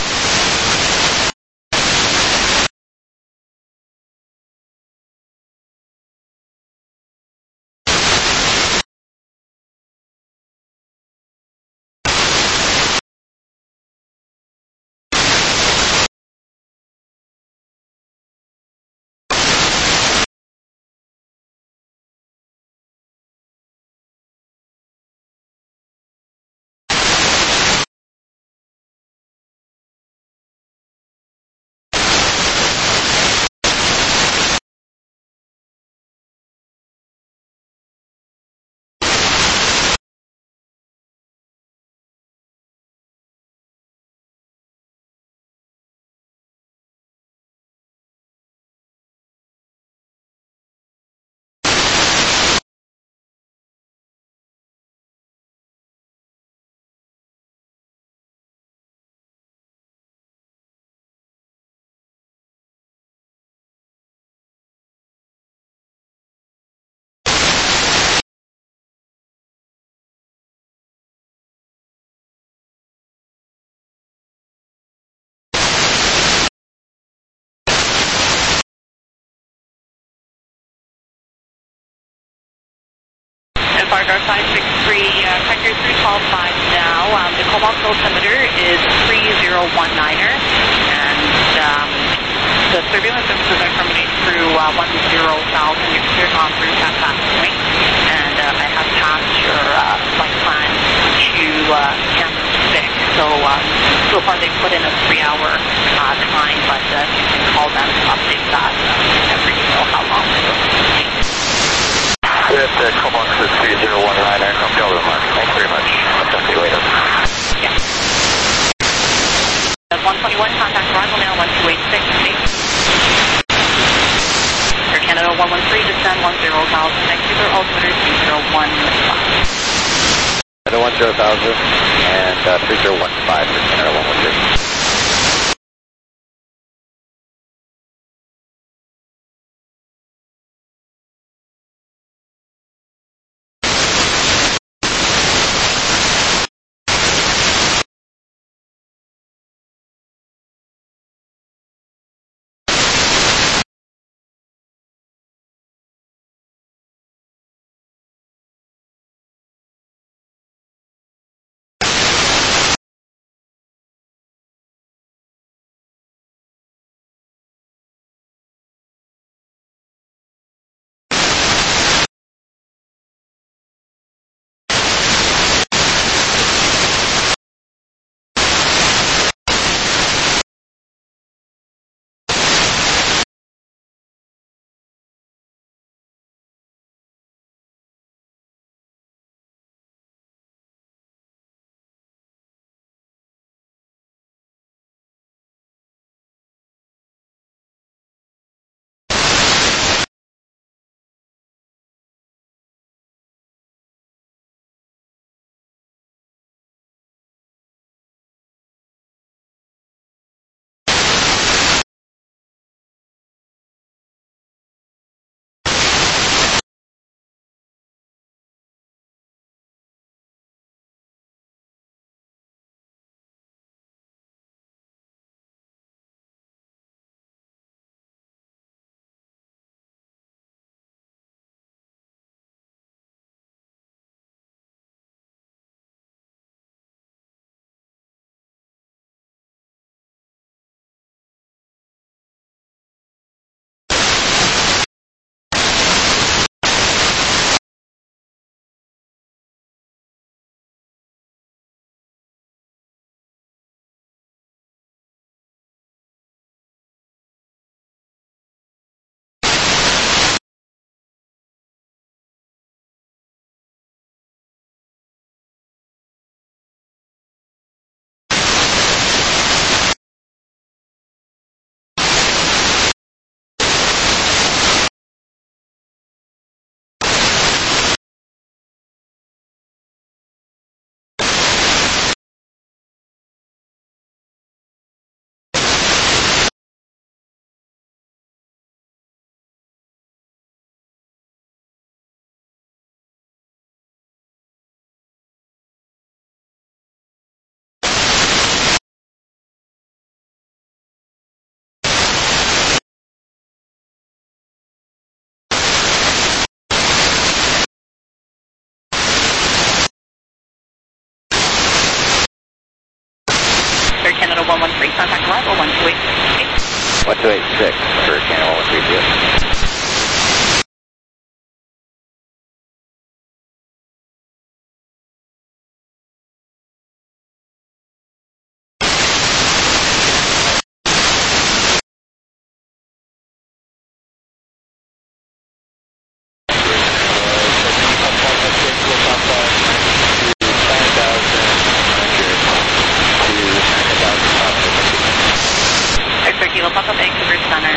Sparkguard five six three, uh, Cracker three twelve five now. Um, the Comal altimeter is three zero one niner, and um, the surveillance services are terminated through uh, one zero thousand. You're cleared on through at that point, and uh, I have passed your uh, flight plan to uh, Kansas six. So, uh, so far they've put in a three-hour uh, time, but uh, you can call them to update that. Uh, never you know how long it will take. Good, uh, Comox is three zero one niner. I'll go to the mark. Thanks very much. I'll talk to you later. Yeah. one twenty-one, contact arrival now, one two eight six. Air Canada one one three, descend one zero thousand. Next user, altimeter three zero one five. one zero thousand and uh, three zero one five for Canada one one three. contact arrival one two eight six. one two eight six for Channel one three zero. Kilo Papa Vancouver Center.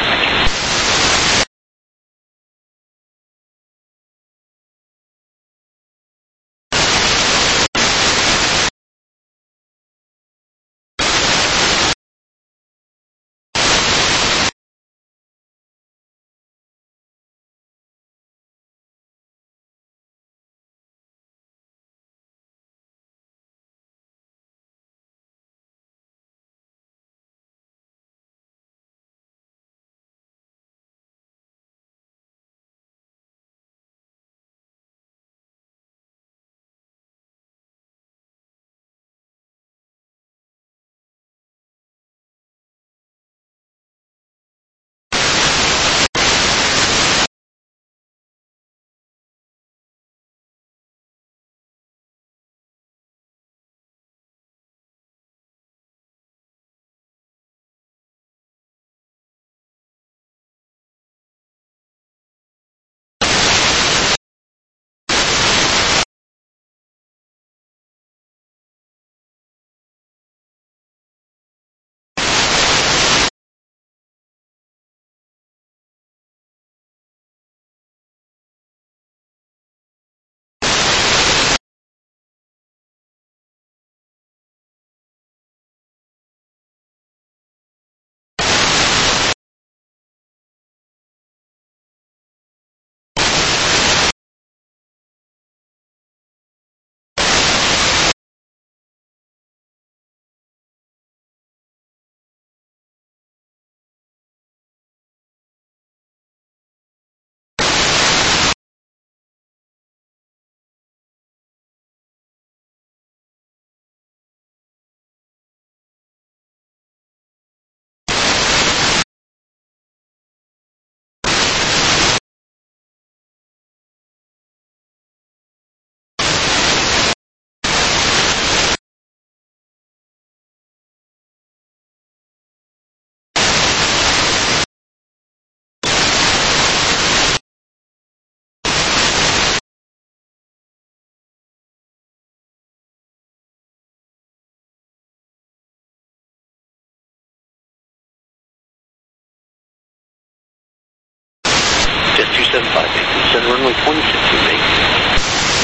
two seven five, center runway twenty-six, make.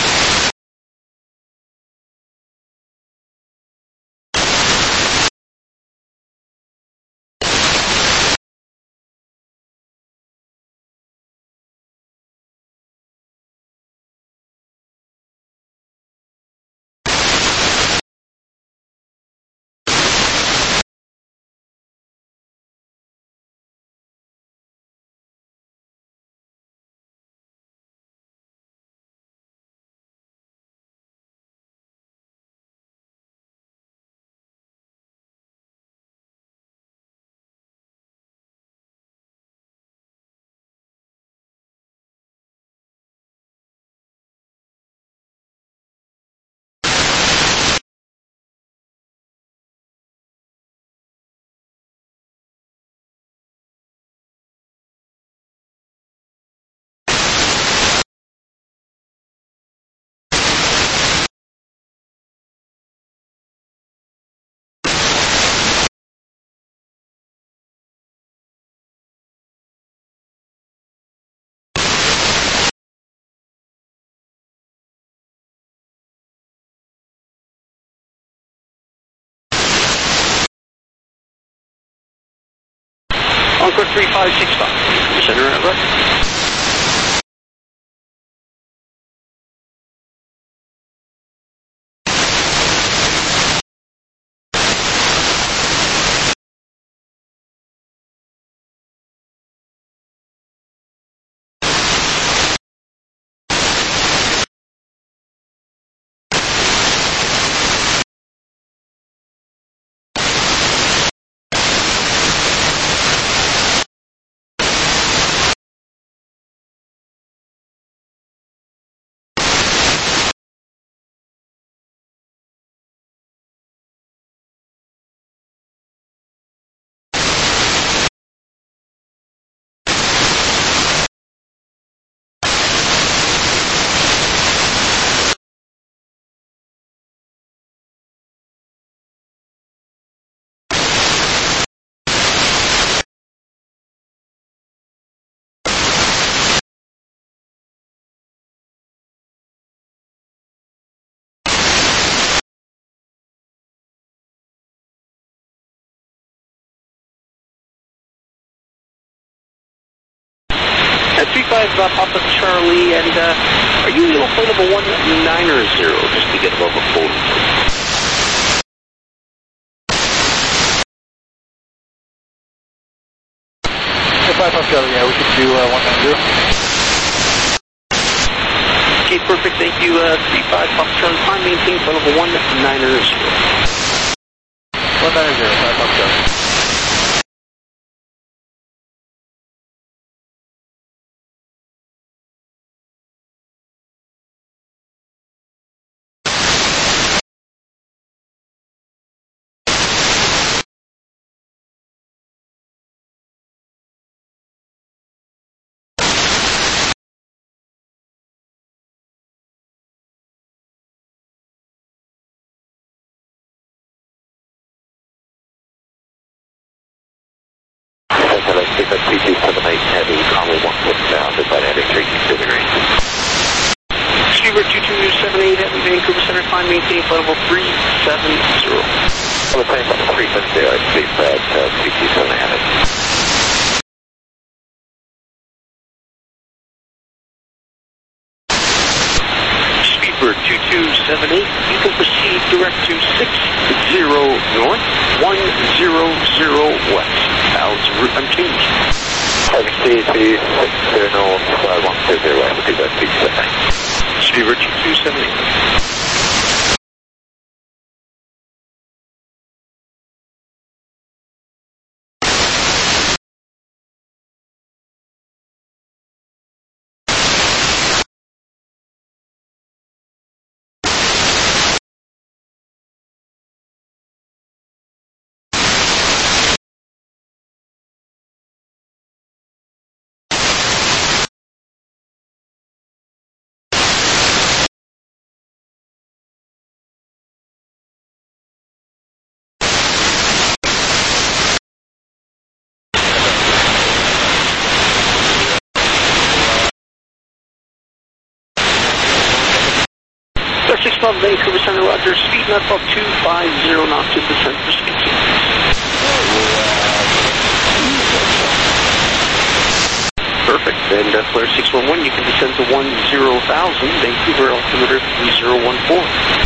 Encore three five six five, center at right. Uh, three five uh, Papa Charlie, and uh, are you able to play level one nine or zero just to get above a full? five Papa Charlie, yeah, we can do uh, one nine zero. Okay, perfect, thank you. Uh, three five Papa Charlie, climb maintain for level one nine or zero. one nine zero, five Papa Charlie. three two seven eight heavy, Conway one foot down, design heading three two seven eight. Speedbird two two seven eight, heavy, Vancouver Center, climb maintain for level three seven zero. Well, the same on the three seven zero, speed pad, uh, three two seven heading. Speedbird two two seven eight, you can proceed direct to six zero north, one zero zero west. Valves route unchanged. Heavy C two six zero north, uh, one zero zero west, do that three two seven eight. Speedbird two two seven eight. six twelve Vancouver Center, Roger. Speed not above two five zero knots to descent for speed sequence. Perfect. And uh, Flare six one one, you can descend to one zero thousand, Vancouver altimeter three zero one four.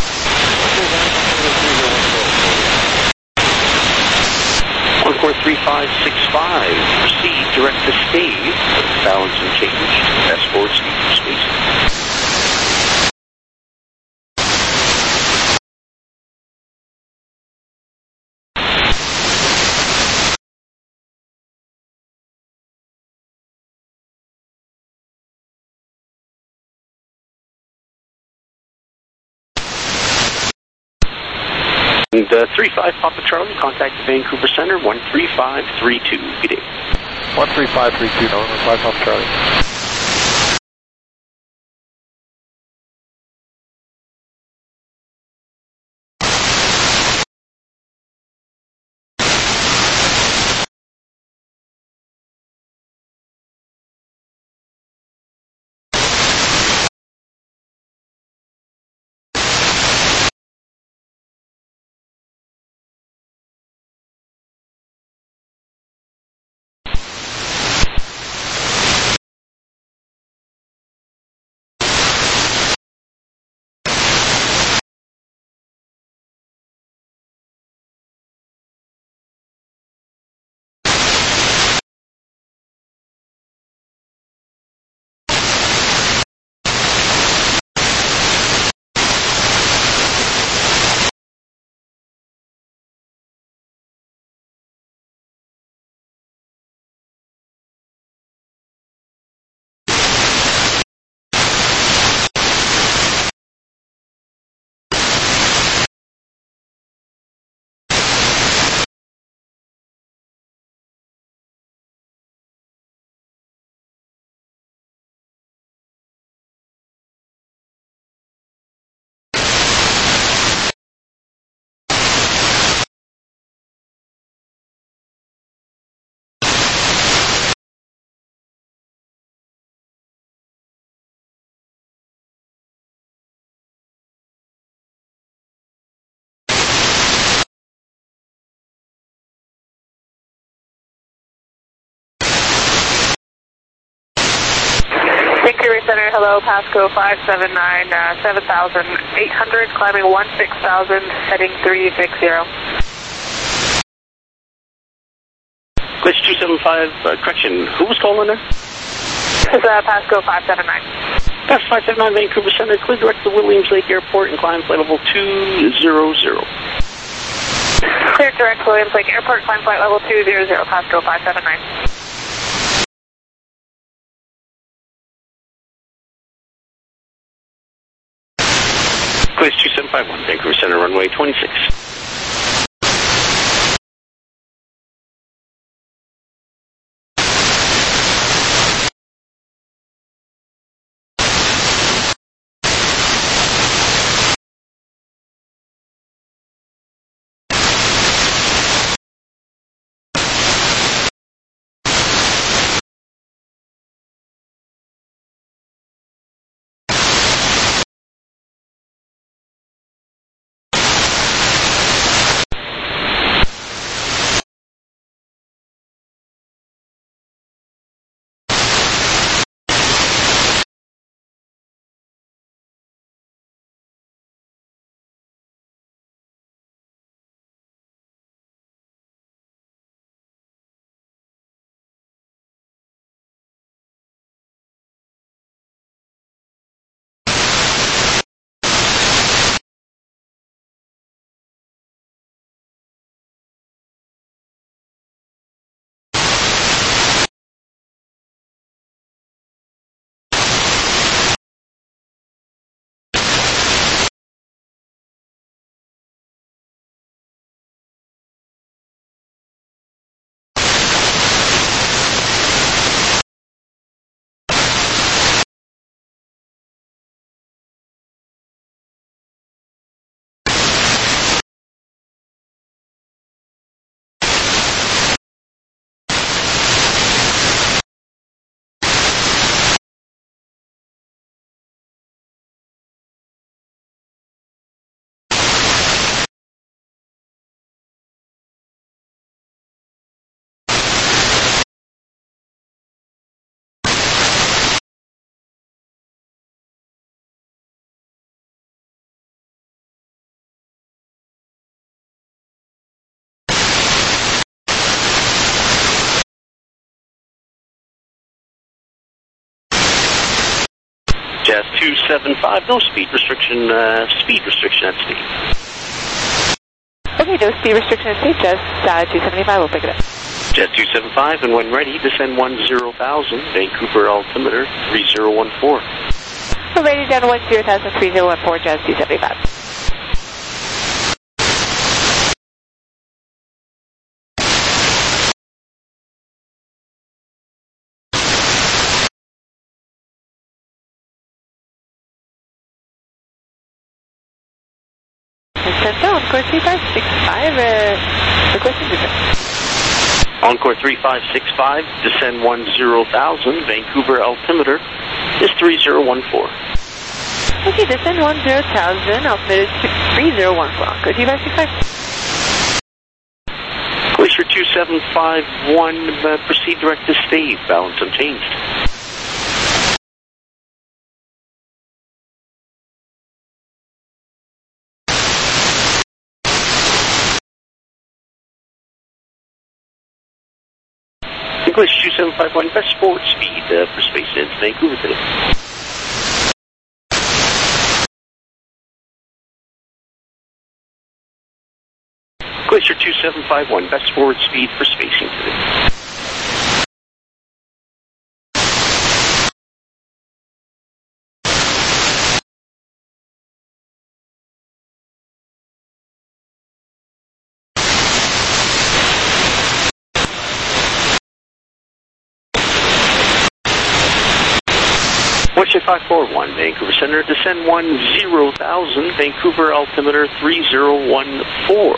Encore three five six five, proceed direct to stave, balance and change, fast forward speed for space. And uh, three five Papa Charlie, contact the Vancouver Center, one three five three two. Good day. one three five three two, no, five Papa Charlie. Vancouver Center, hello, Pasco five seven nine, uh, seven thousand eight hundred, climbing one six thousand, heading three six zero. Glitch two seven five, uh, correction, who was calling there? This is uh, Pasco five seven nine. Pasco five seven nine, Vancouver Center, clear direct to Williams Lake Airport and climb flight level two zero zero. Clear direct to Williams Lake Airport, climb flight level two zero zero, Pasco five seven nine. Glitch two seven five one, Vancouver Center, runway twenty-six. Jazz two seven five, no speed restriction, uh, speed restriction at speed. Okay, no speed restriction at speed, Jazz uh, two seventy-five, we'll pick it up. Jazz two seven five, and when ready, descend one zero thousand, Vancouver altimeter three zero one four. We're ready down to one zero thousand, three zero one four, Jazz two seventy-five. Encore three five six five, uh, requesting descent. Encore three five six five, descend one zero thousand, Vancouver altimeter is three zero one four. Okay, descend one zero thousand, altimeter is three zero one four. Encore three five six five. Glacier two seven five one, uh, proceed direct to Stave, balance unchanged. English two seven five one, best forward speed uh, for space into Vancouver today. Glacier two seven five one, best forward speed for spacing today. five four one, Vancouver Center, descend one zero thousand, Vancouver altimeter three zero one four.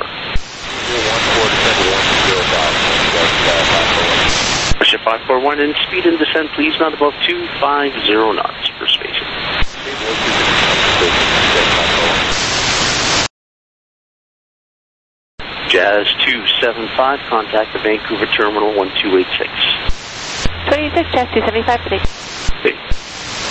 Russia five four one, and speed and descent please not above two five zero knots for spacing. Jazz two seven five, contact the Vancouver terminal one two eight six. twenty-six, Jazz two seventy-five today. Okay.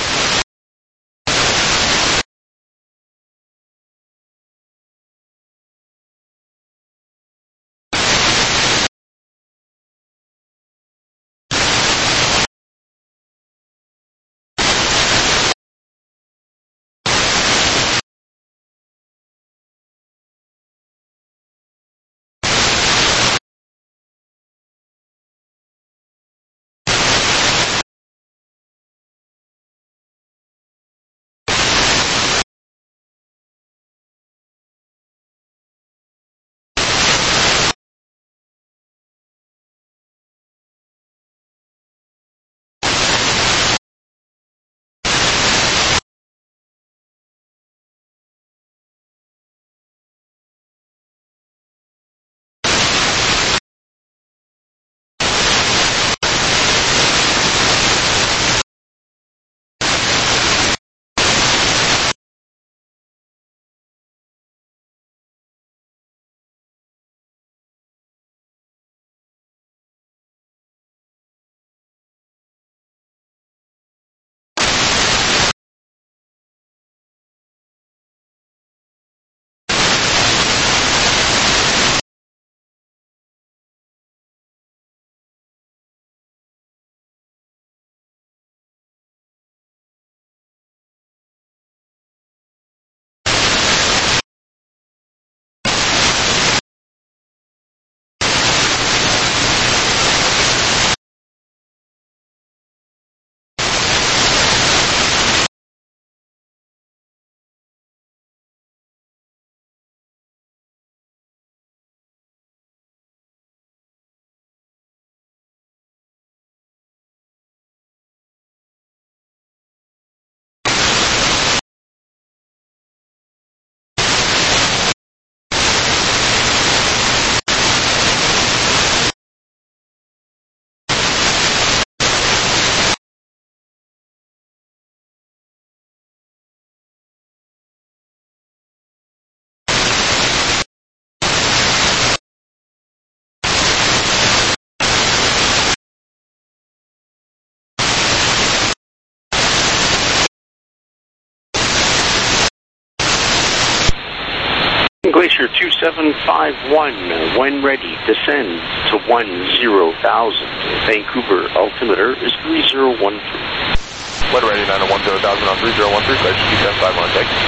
Glacier two seven five one, when ready, descend to one zero thousand. Vancouver altimeter is three zero one three. When ready, nine one zero thousand on three zero one three, Glacier two seven five one, take.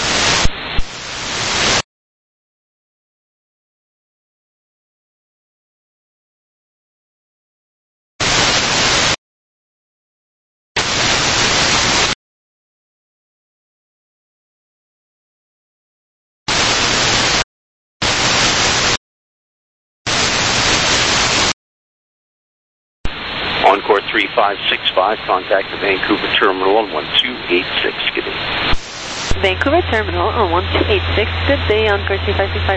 Encore three five six five, contact the Vancouver terminal on one two eight six. Good day. Vancouver terminal on one two eight six. Good day, Encore three five six five.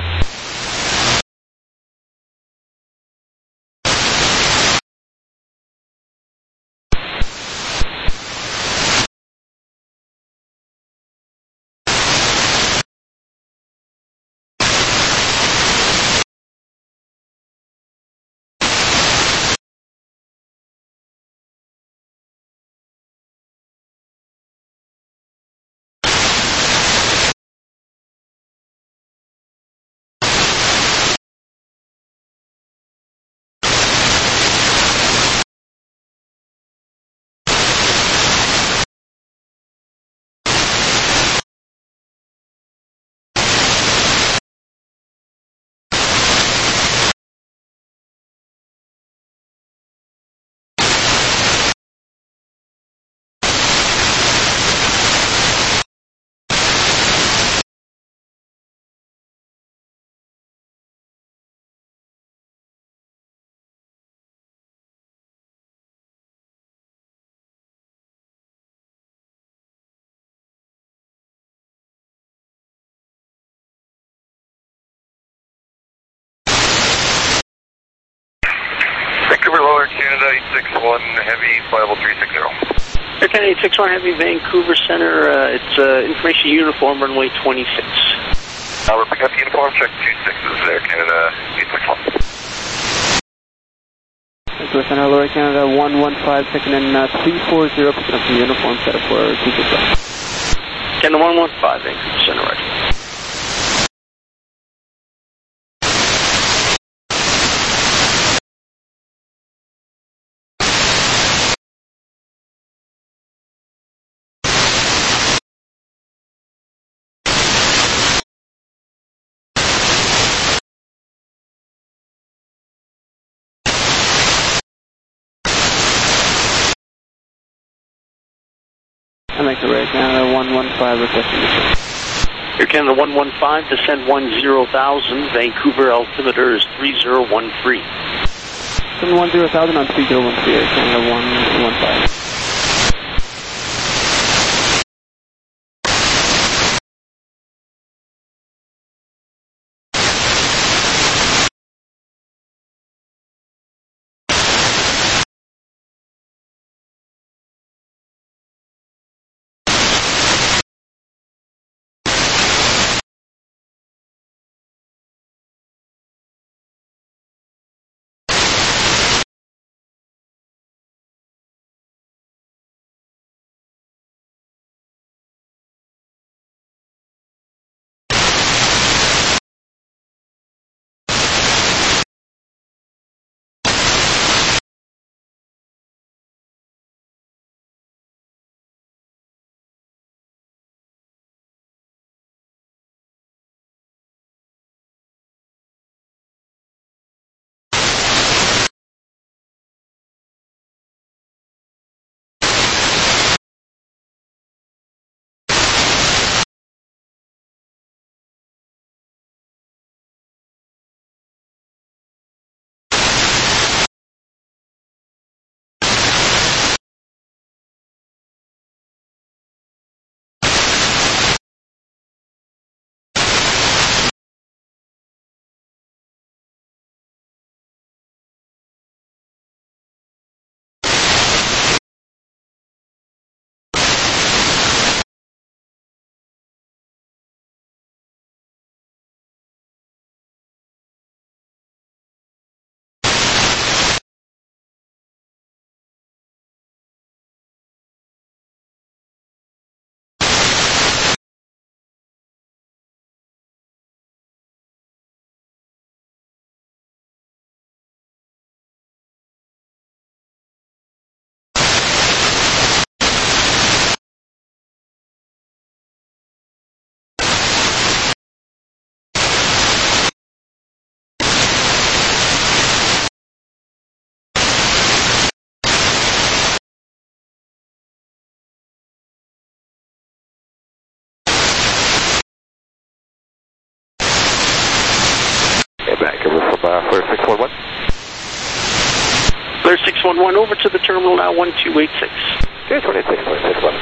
Vancouver Lower Canada eight six one, heavy, flyable three six zero. Air Canada eight six one Heavy, Vancouver Center. Uh, it's uh, information uniform, runway twenty-six. Uh, we're picking up uniform, check two sixes, Air Canada eight six one. Vancouver Center, Lower Canada one one five, checking in uh, three four zero, picking up some uniform, set up for two six one. Canada one one five, Vancouver Center, right. I make the Air Canada one one five requesting descent. Air Canada one one five, descend one zero thousand, Vancouver altimeter is three zero one three. Descend one zero thousand on three zero one three, Air Canada one one five. six one one, over to the terminal now, one two eight six. Here's one eight six, one six one.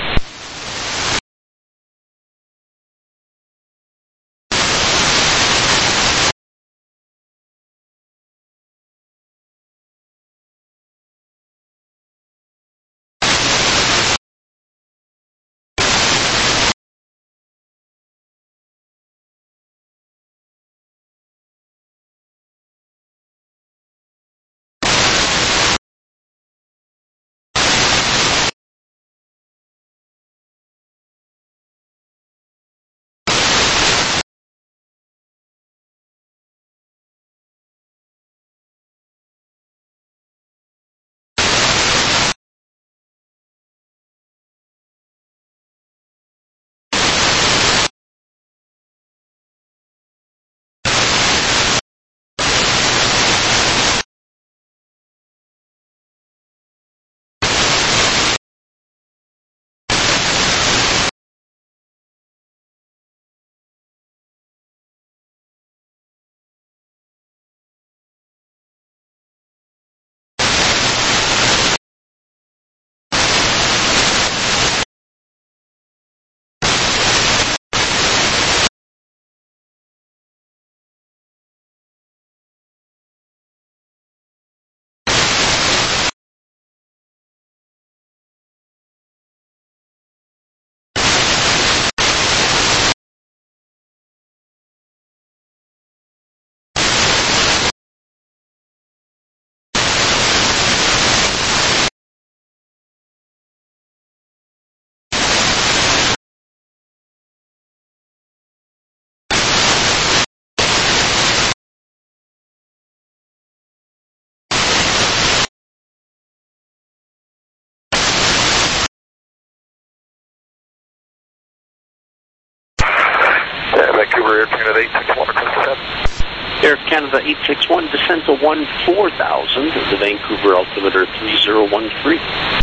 Vancouver Air Canada eight six one, seven. Air Canada eight six one, descend to one four thousand, the Vancouver altimeter three zero one three.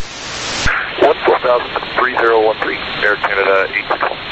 one four thousand, three zero one three, Air Canada eight six one.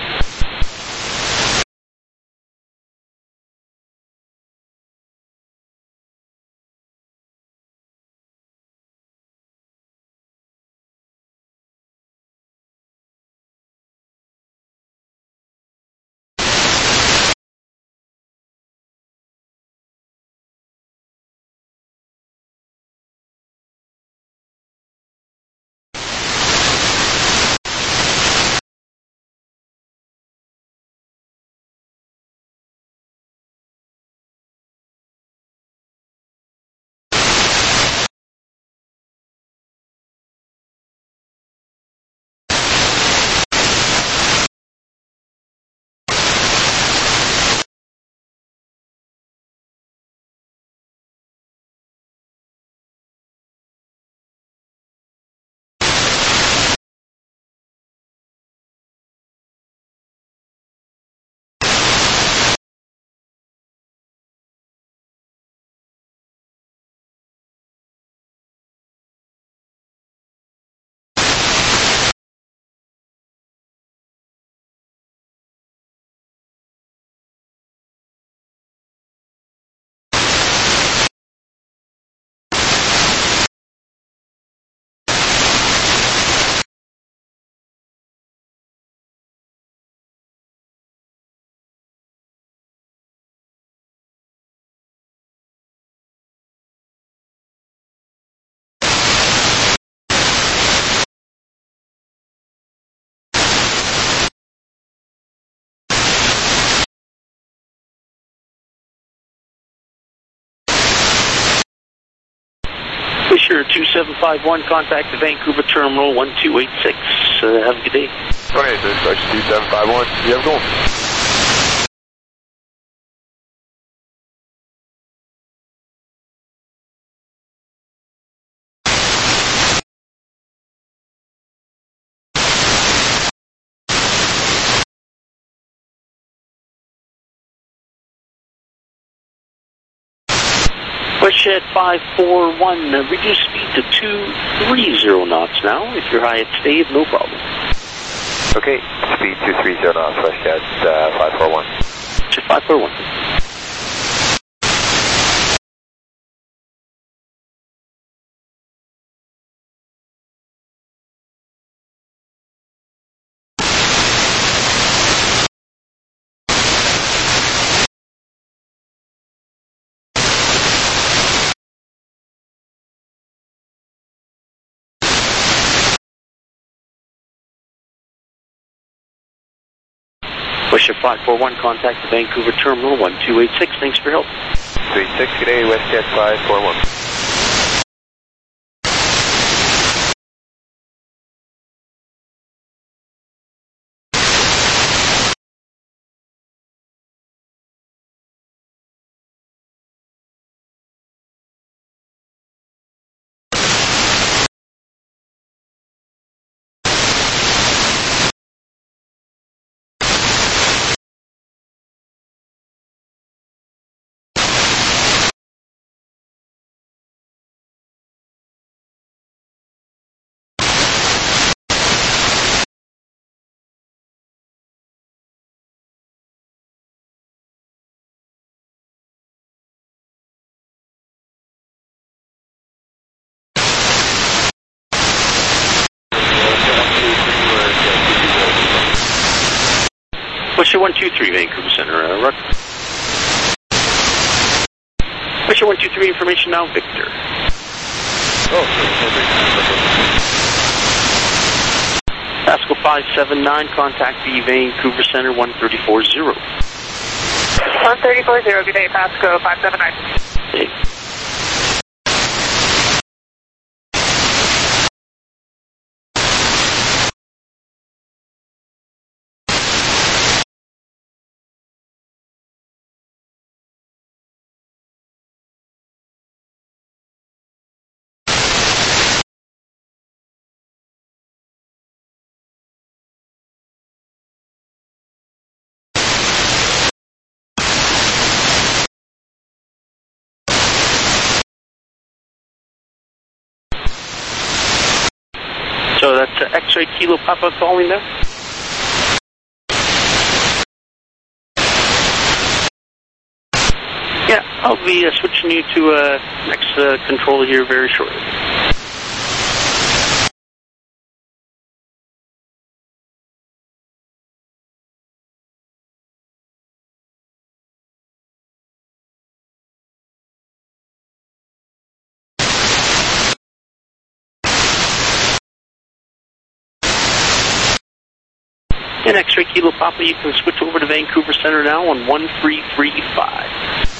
Fisher two seven five one, contact the Vancouver terminal one two eight six. Uh, have a good day. Okay, this is Fisher two seven five one. You have a goal. Westshed five four one, uh, reduce speed to two three zero knots now. If you're high at stave, no problem. Okay, speed two three zero knots, Westshed uh, five four one. five four one. WestJet five four one, contact the Vancouver Terminal one two eight six. Thanks for your help. two eight six, good day, WestJet five four one. WestJet one two three, Vancouver Center, uh, Ruck. WestJet one two three, information now, Victor. Oh, perfect. Pascal five seven nine, contact the Vancouver Center one three four zero. one three four zero, good day, Pascal five seven nine. Hey. So that's uh, X-ray Kilo Papa calling there? Yeah, I'll be uh, switching you to uh, next uh, controller here very shortly. In X-ray Kilo Papa, you can switch over to Vancouver Center now on one three three five.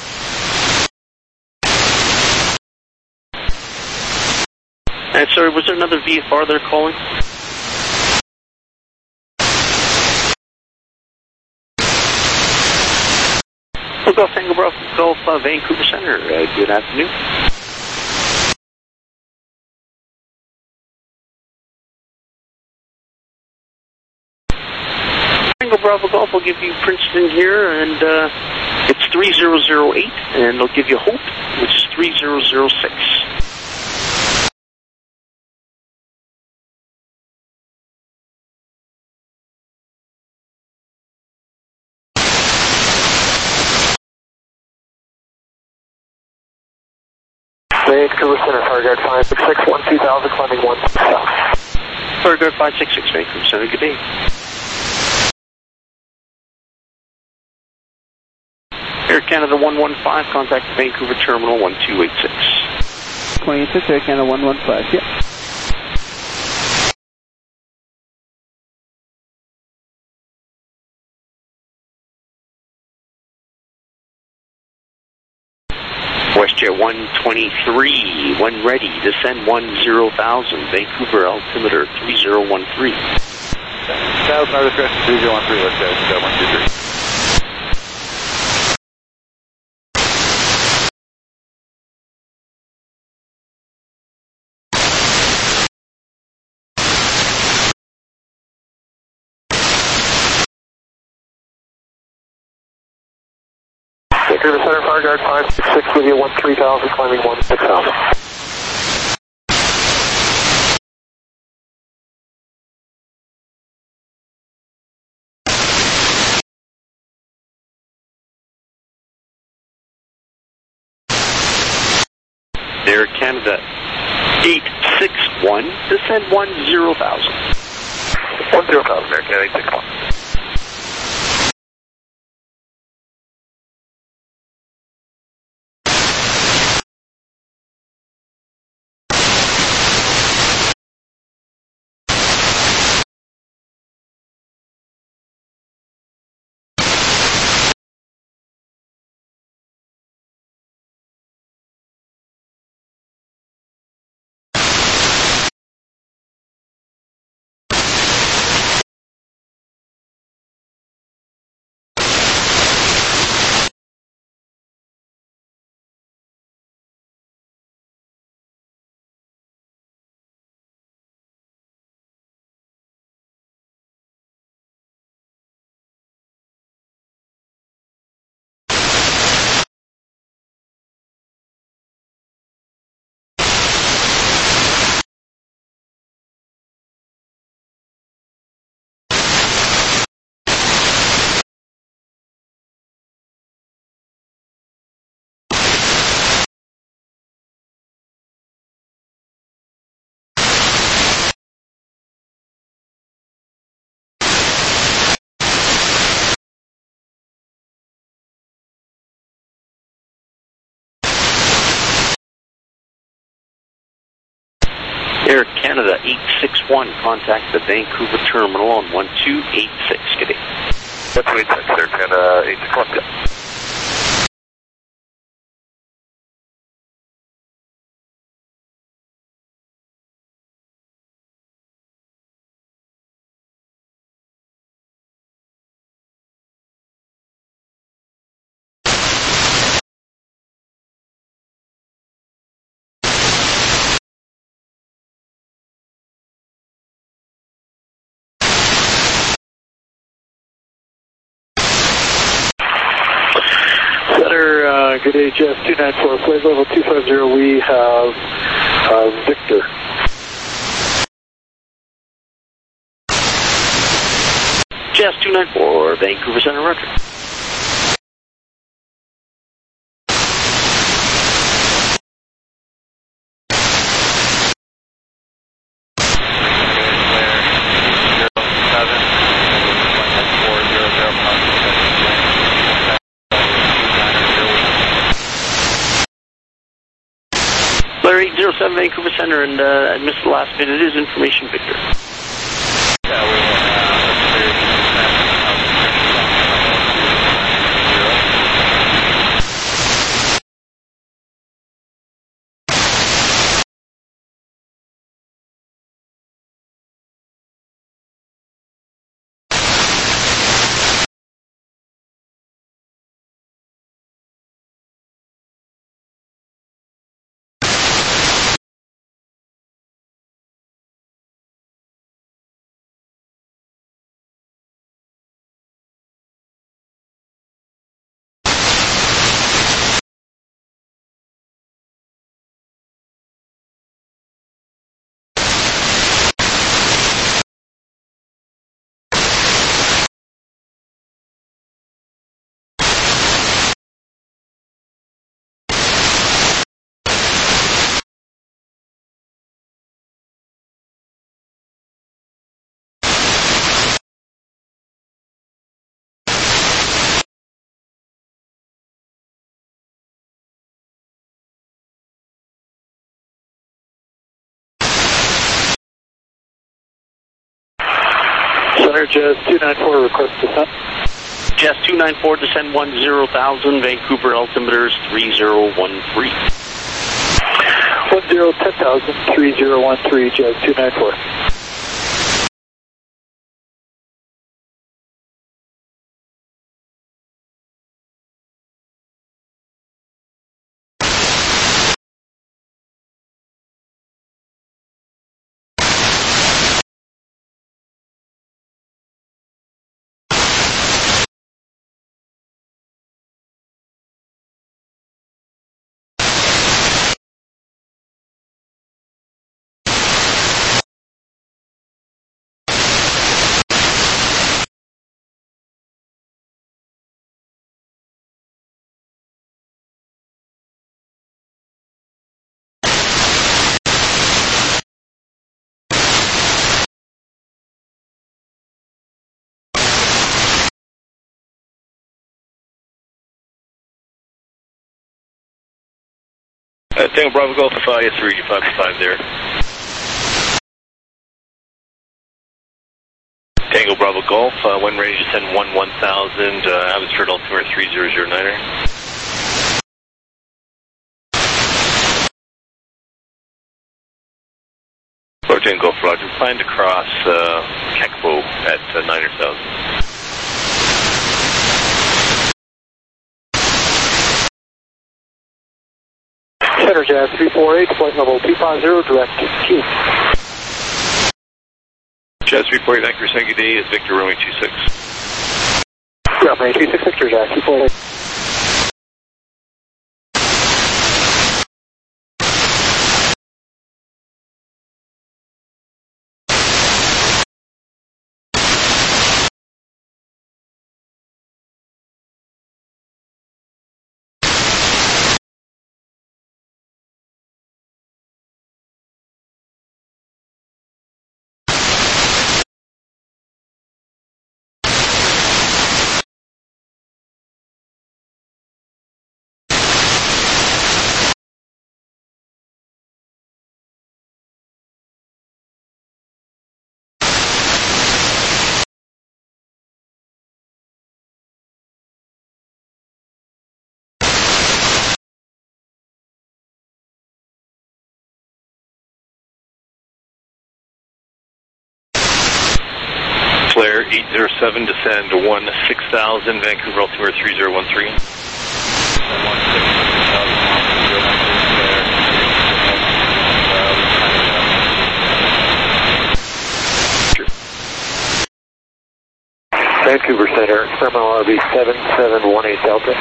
And sorry, was there another V F R they're calling? We'll go Tango Bravo Golf uh, Vancouver Center. Uh, good afternoon. Tango Bravo Golf will give you Princeton here, and uh, it's three zero zero eight, and they'll give you Hope, which is three zero zero six. Vancouver Center, Farguard five six six, one two thousand, climbing one six south. Farguard five six six, Vancouver Center, good day. Air Canada one one five, contact Vancouver Terminal one two eight six. twenty-six, Air Canada one one five, yeah. WestJet one twenty-three, when ready, descend one zero thousand, Vancouver altimeter three zero one three. Thousand, our discretion three zero one three, WestJet one two three. Vancouver Center, Farguard five six six, with you one three thousand, climbing one six thousand. Air Canada eight six one, descend one zero thousand. one zero thousand, Air Canada eight six one. Air Canada eight six one, contact the Vancouver terminal on one two eight six. Good day. one two eight six, Air Canada eight six one. Center, uh, good day, Jess two nine four, flight level two five zero, we have uh, Victor. Jazz two nine four, Vancouver Center, Roger. Blair eight zero seven, Vancouver Center, and uh, I missed the last bit. It is information, Victor. Yeah, we will Center, Jazz two nine four, request descent. Jazz two nine four, descend one zero thousand, Vancouver altimeters three zero one three. one zero ten thousand, three zero one three, Jazz two nine four. Uh, Tango Bravo Golf five three five five there. Tango Bravo Golf, uh, wind range descend one one thousand, uh, atmosphere altimeter three zero zero niner. Tango Golf Roger, plan to cross uh, Kakpo at uh, niner thousand. Center, Jazz three four eight, flight level two five zero, direct Q. Jazz three four eight, Vancouver Center, good day, is Victor Romeo two six. Romeo two six, Victor, Jazz three four eight. zero seven, descend to one six thousand, Vancouver altimeter three zero one three. Vancouver Center, terminal R V seven seven one eight Delta.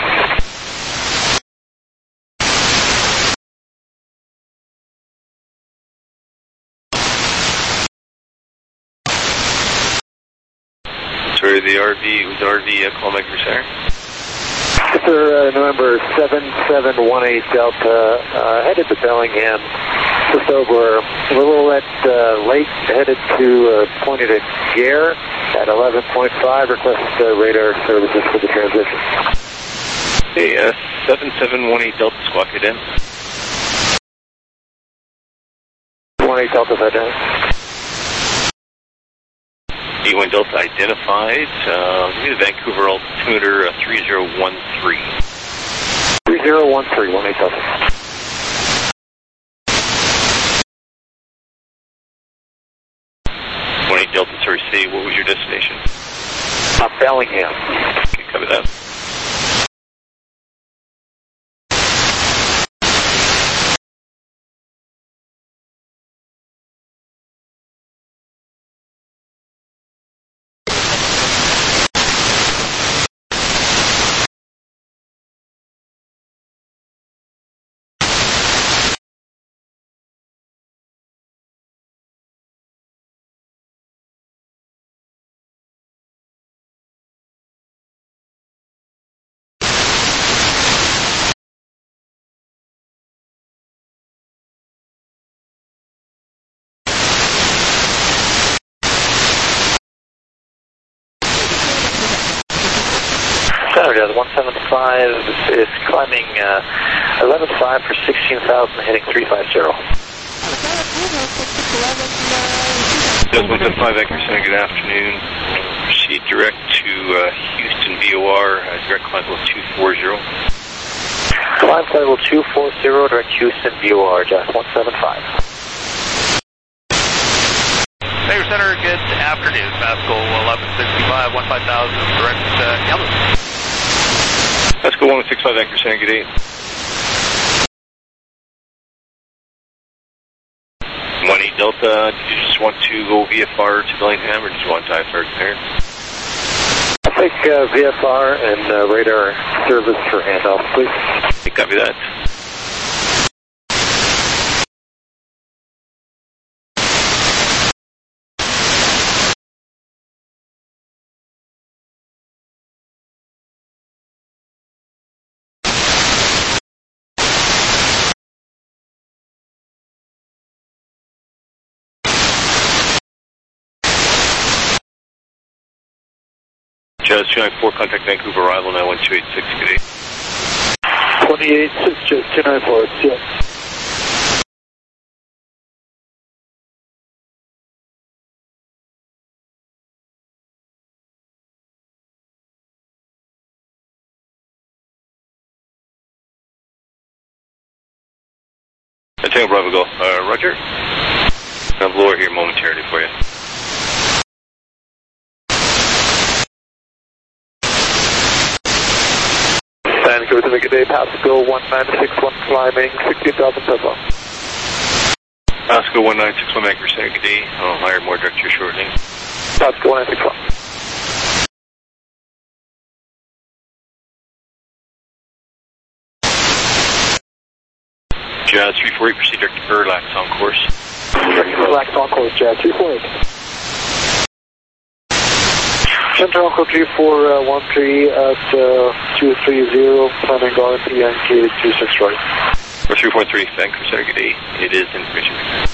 Sorry, the R V, was the R V uh, call Vancouver Center? Sir, uh, November seven seven one eight Delta, uh, headed to Bellingham, just over a little at uh, Lake, headed to, uh, pointed at Gare at eleven point five, request uh, radar services for the transition. Hey, uh, seven seven one eight Delta, squawk it in. one eight Delta, head down. eight one Delta identified. Uh, give me the Vancouver altimeter uh, three zero one three. three zero one three, one eight Delta. one eight Delta, sorry, say, what was your destination? Uh, Bellingham. Okay, cover that. Center, one seven five is climbing uh, eleven five for sixteen thousand, heading three five zero. Does one seven five Vancouver Center, good afternoon. Proceed direct to uh, Houston V O R, uh, direct climb level two four zero. Climb level two four zero, direct Houston V O R, Jazz one seven five. Vancouver Center, good afternoon. Pascal eleven sixty-five, one five thousand, direct uh, Yellow. Pascal one six five Vancouver Center, good day. one eight Delta, did you just want to go V F R to Bellingham or did you want to I F R there? I'll take uh, V F R and uh, radar service for handoff, please. Okay, copy that. Jazz two nine four, contact Vancouver arrival now one two eight six, good day. twenty-eight six, Jazz two nine four, yeah. Tango Bravo Golf, uh, Roger. I'll lower here momentarily for you. Vancouver to make a day, Pascal one nine six one, climbing sixteen thousand Tesla. Pascal one nine six one, Vancouver Center, good day. I'll hire more direct here shortly. Pascal one nine six one. Jazz three four eight, proceed direct to Relax on course. Relax on course, Jazz three four eight. Center Uncle three four one three at uh, two three zero, planning on P N K two six right. Or three four three, Vancouver Center, good day. It is information.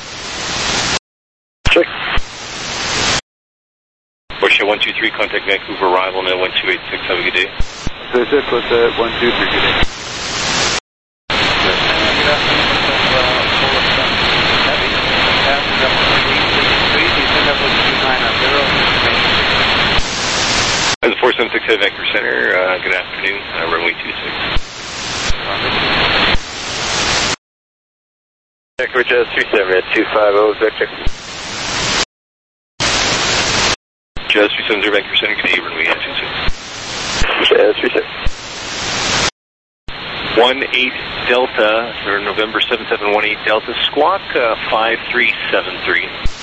Check. Porsche one two three, contact Vancouver arrival now one two eight six, have a good day. This is with uh, one two three, good day. As a four seven six head Vancouver Center, uh, good afternoon, uh, runway two six. Vancouver Jazz three seven at two five zero, Victor. Jazz three seven zero, Vancouver Center, good day, runway two six. Jazz three six. one eight Delta, or November seven seven one eight Delta, squawk uh, five three seven three.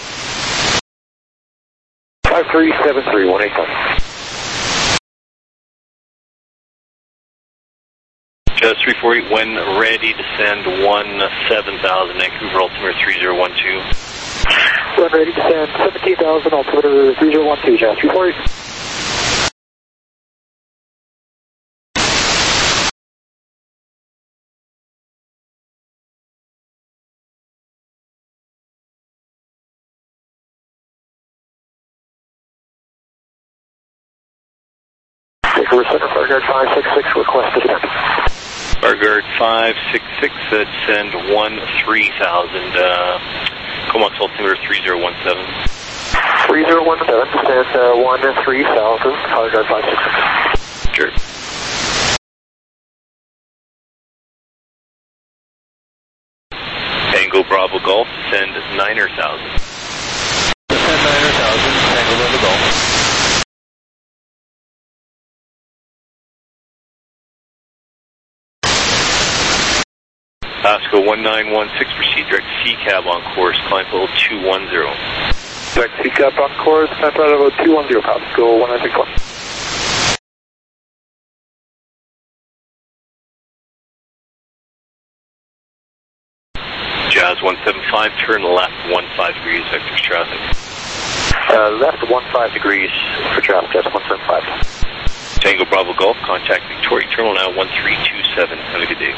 five three seven three, one eight five. Jazz three four eight, when ready, descend one seven thousand, Vancouver altimeter three zero one two. When ready, descend seventeen thousand, altimeter three zero one two, Jazz three four eight. Vancouver Center, Farguard five six six, request descent. Farguard five six six, uh, descend one three thousand, uh, Comox altimeter three zero one seven. three zero one seven, descend uh, one three thousand, Farguard five six six. Sure. Tango Bravo Golf, descend niner thousand. Descend niner thousand, Tango Bravo Golf. Pasco one nine one six, proceed direct C cab on course, climb level two one zero. Direct C cab on course, climb level two one zero, Pasco one nine six one. Jazz one seven five, turn left one five degrees, vector traffic. Uh, left one five degrees for traffic, Jazz one seven five. Tango Bravo Golf, contact Victoria Terminal now one three two seven. Have a good day.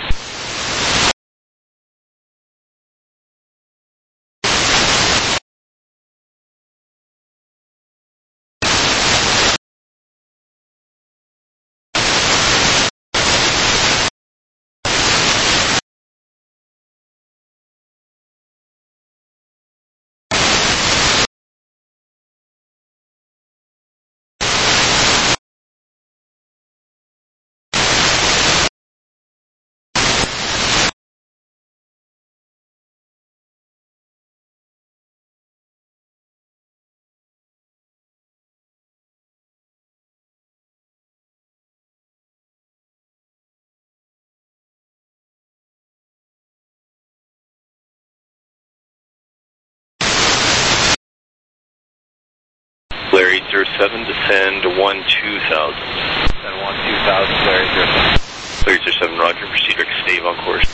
Larry zero seven, descend one two thousand. Descend one two thousand, Larry zero seven. Larry zero seven, roger, proceed direct stave on course.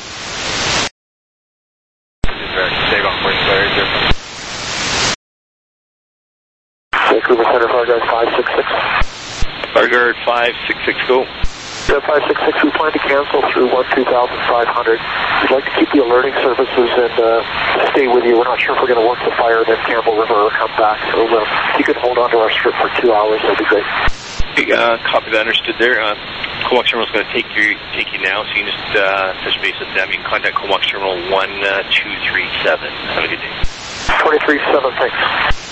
Proceed direct stave on course, Larry zero seven. Vancouver Center, Farguard five six six. Farguard five six six, go. five six six, we plan to cancel through one two thousand five hundred. We'd like to keep the alerting services and uh, stay with you. We're not sure if we're going to work the fire, then Campbell River or come back. So uh, if you could hold on to our strip for two hours, that'd be great. Okay, uh, copy that, understood there. Uh, Comox Terminal is going to take you take you now, so you can just uh, touch base with them. You can contact Comox Terminal one two three seven. Have a good day. twenty-three seven, thanks.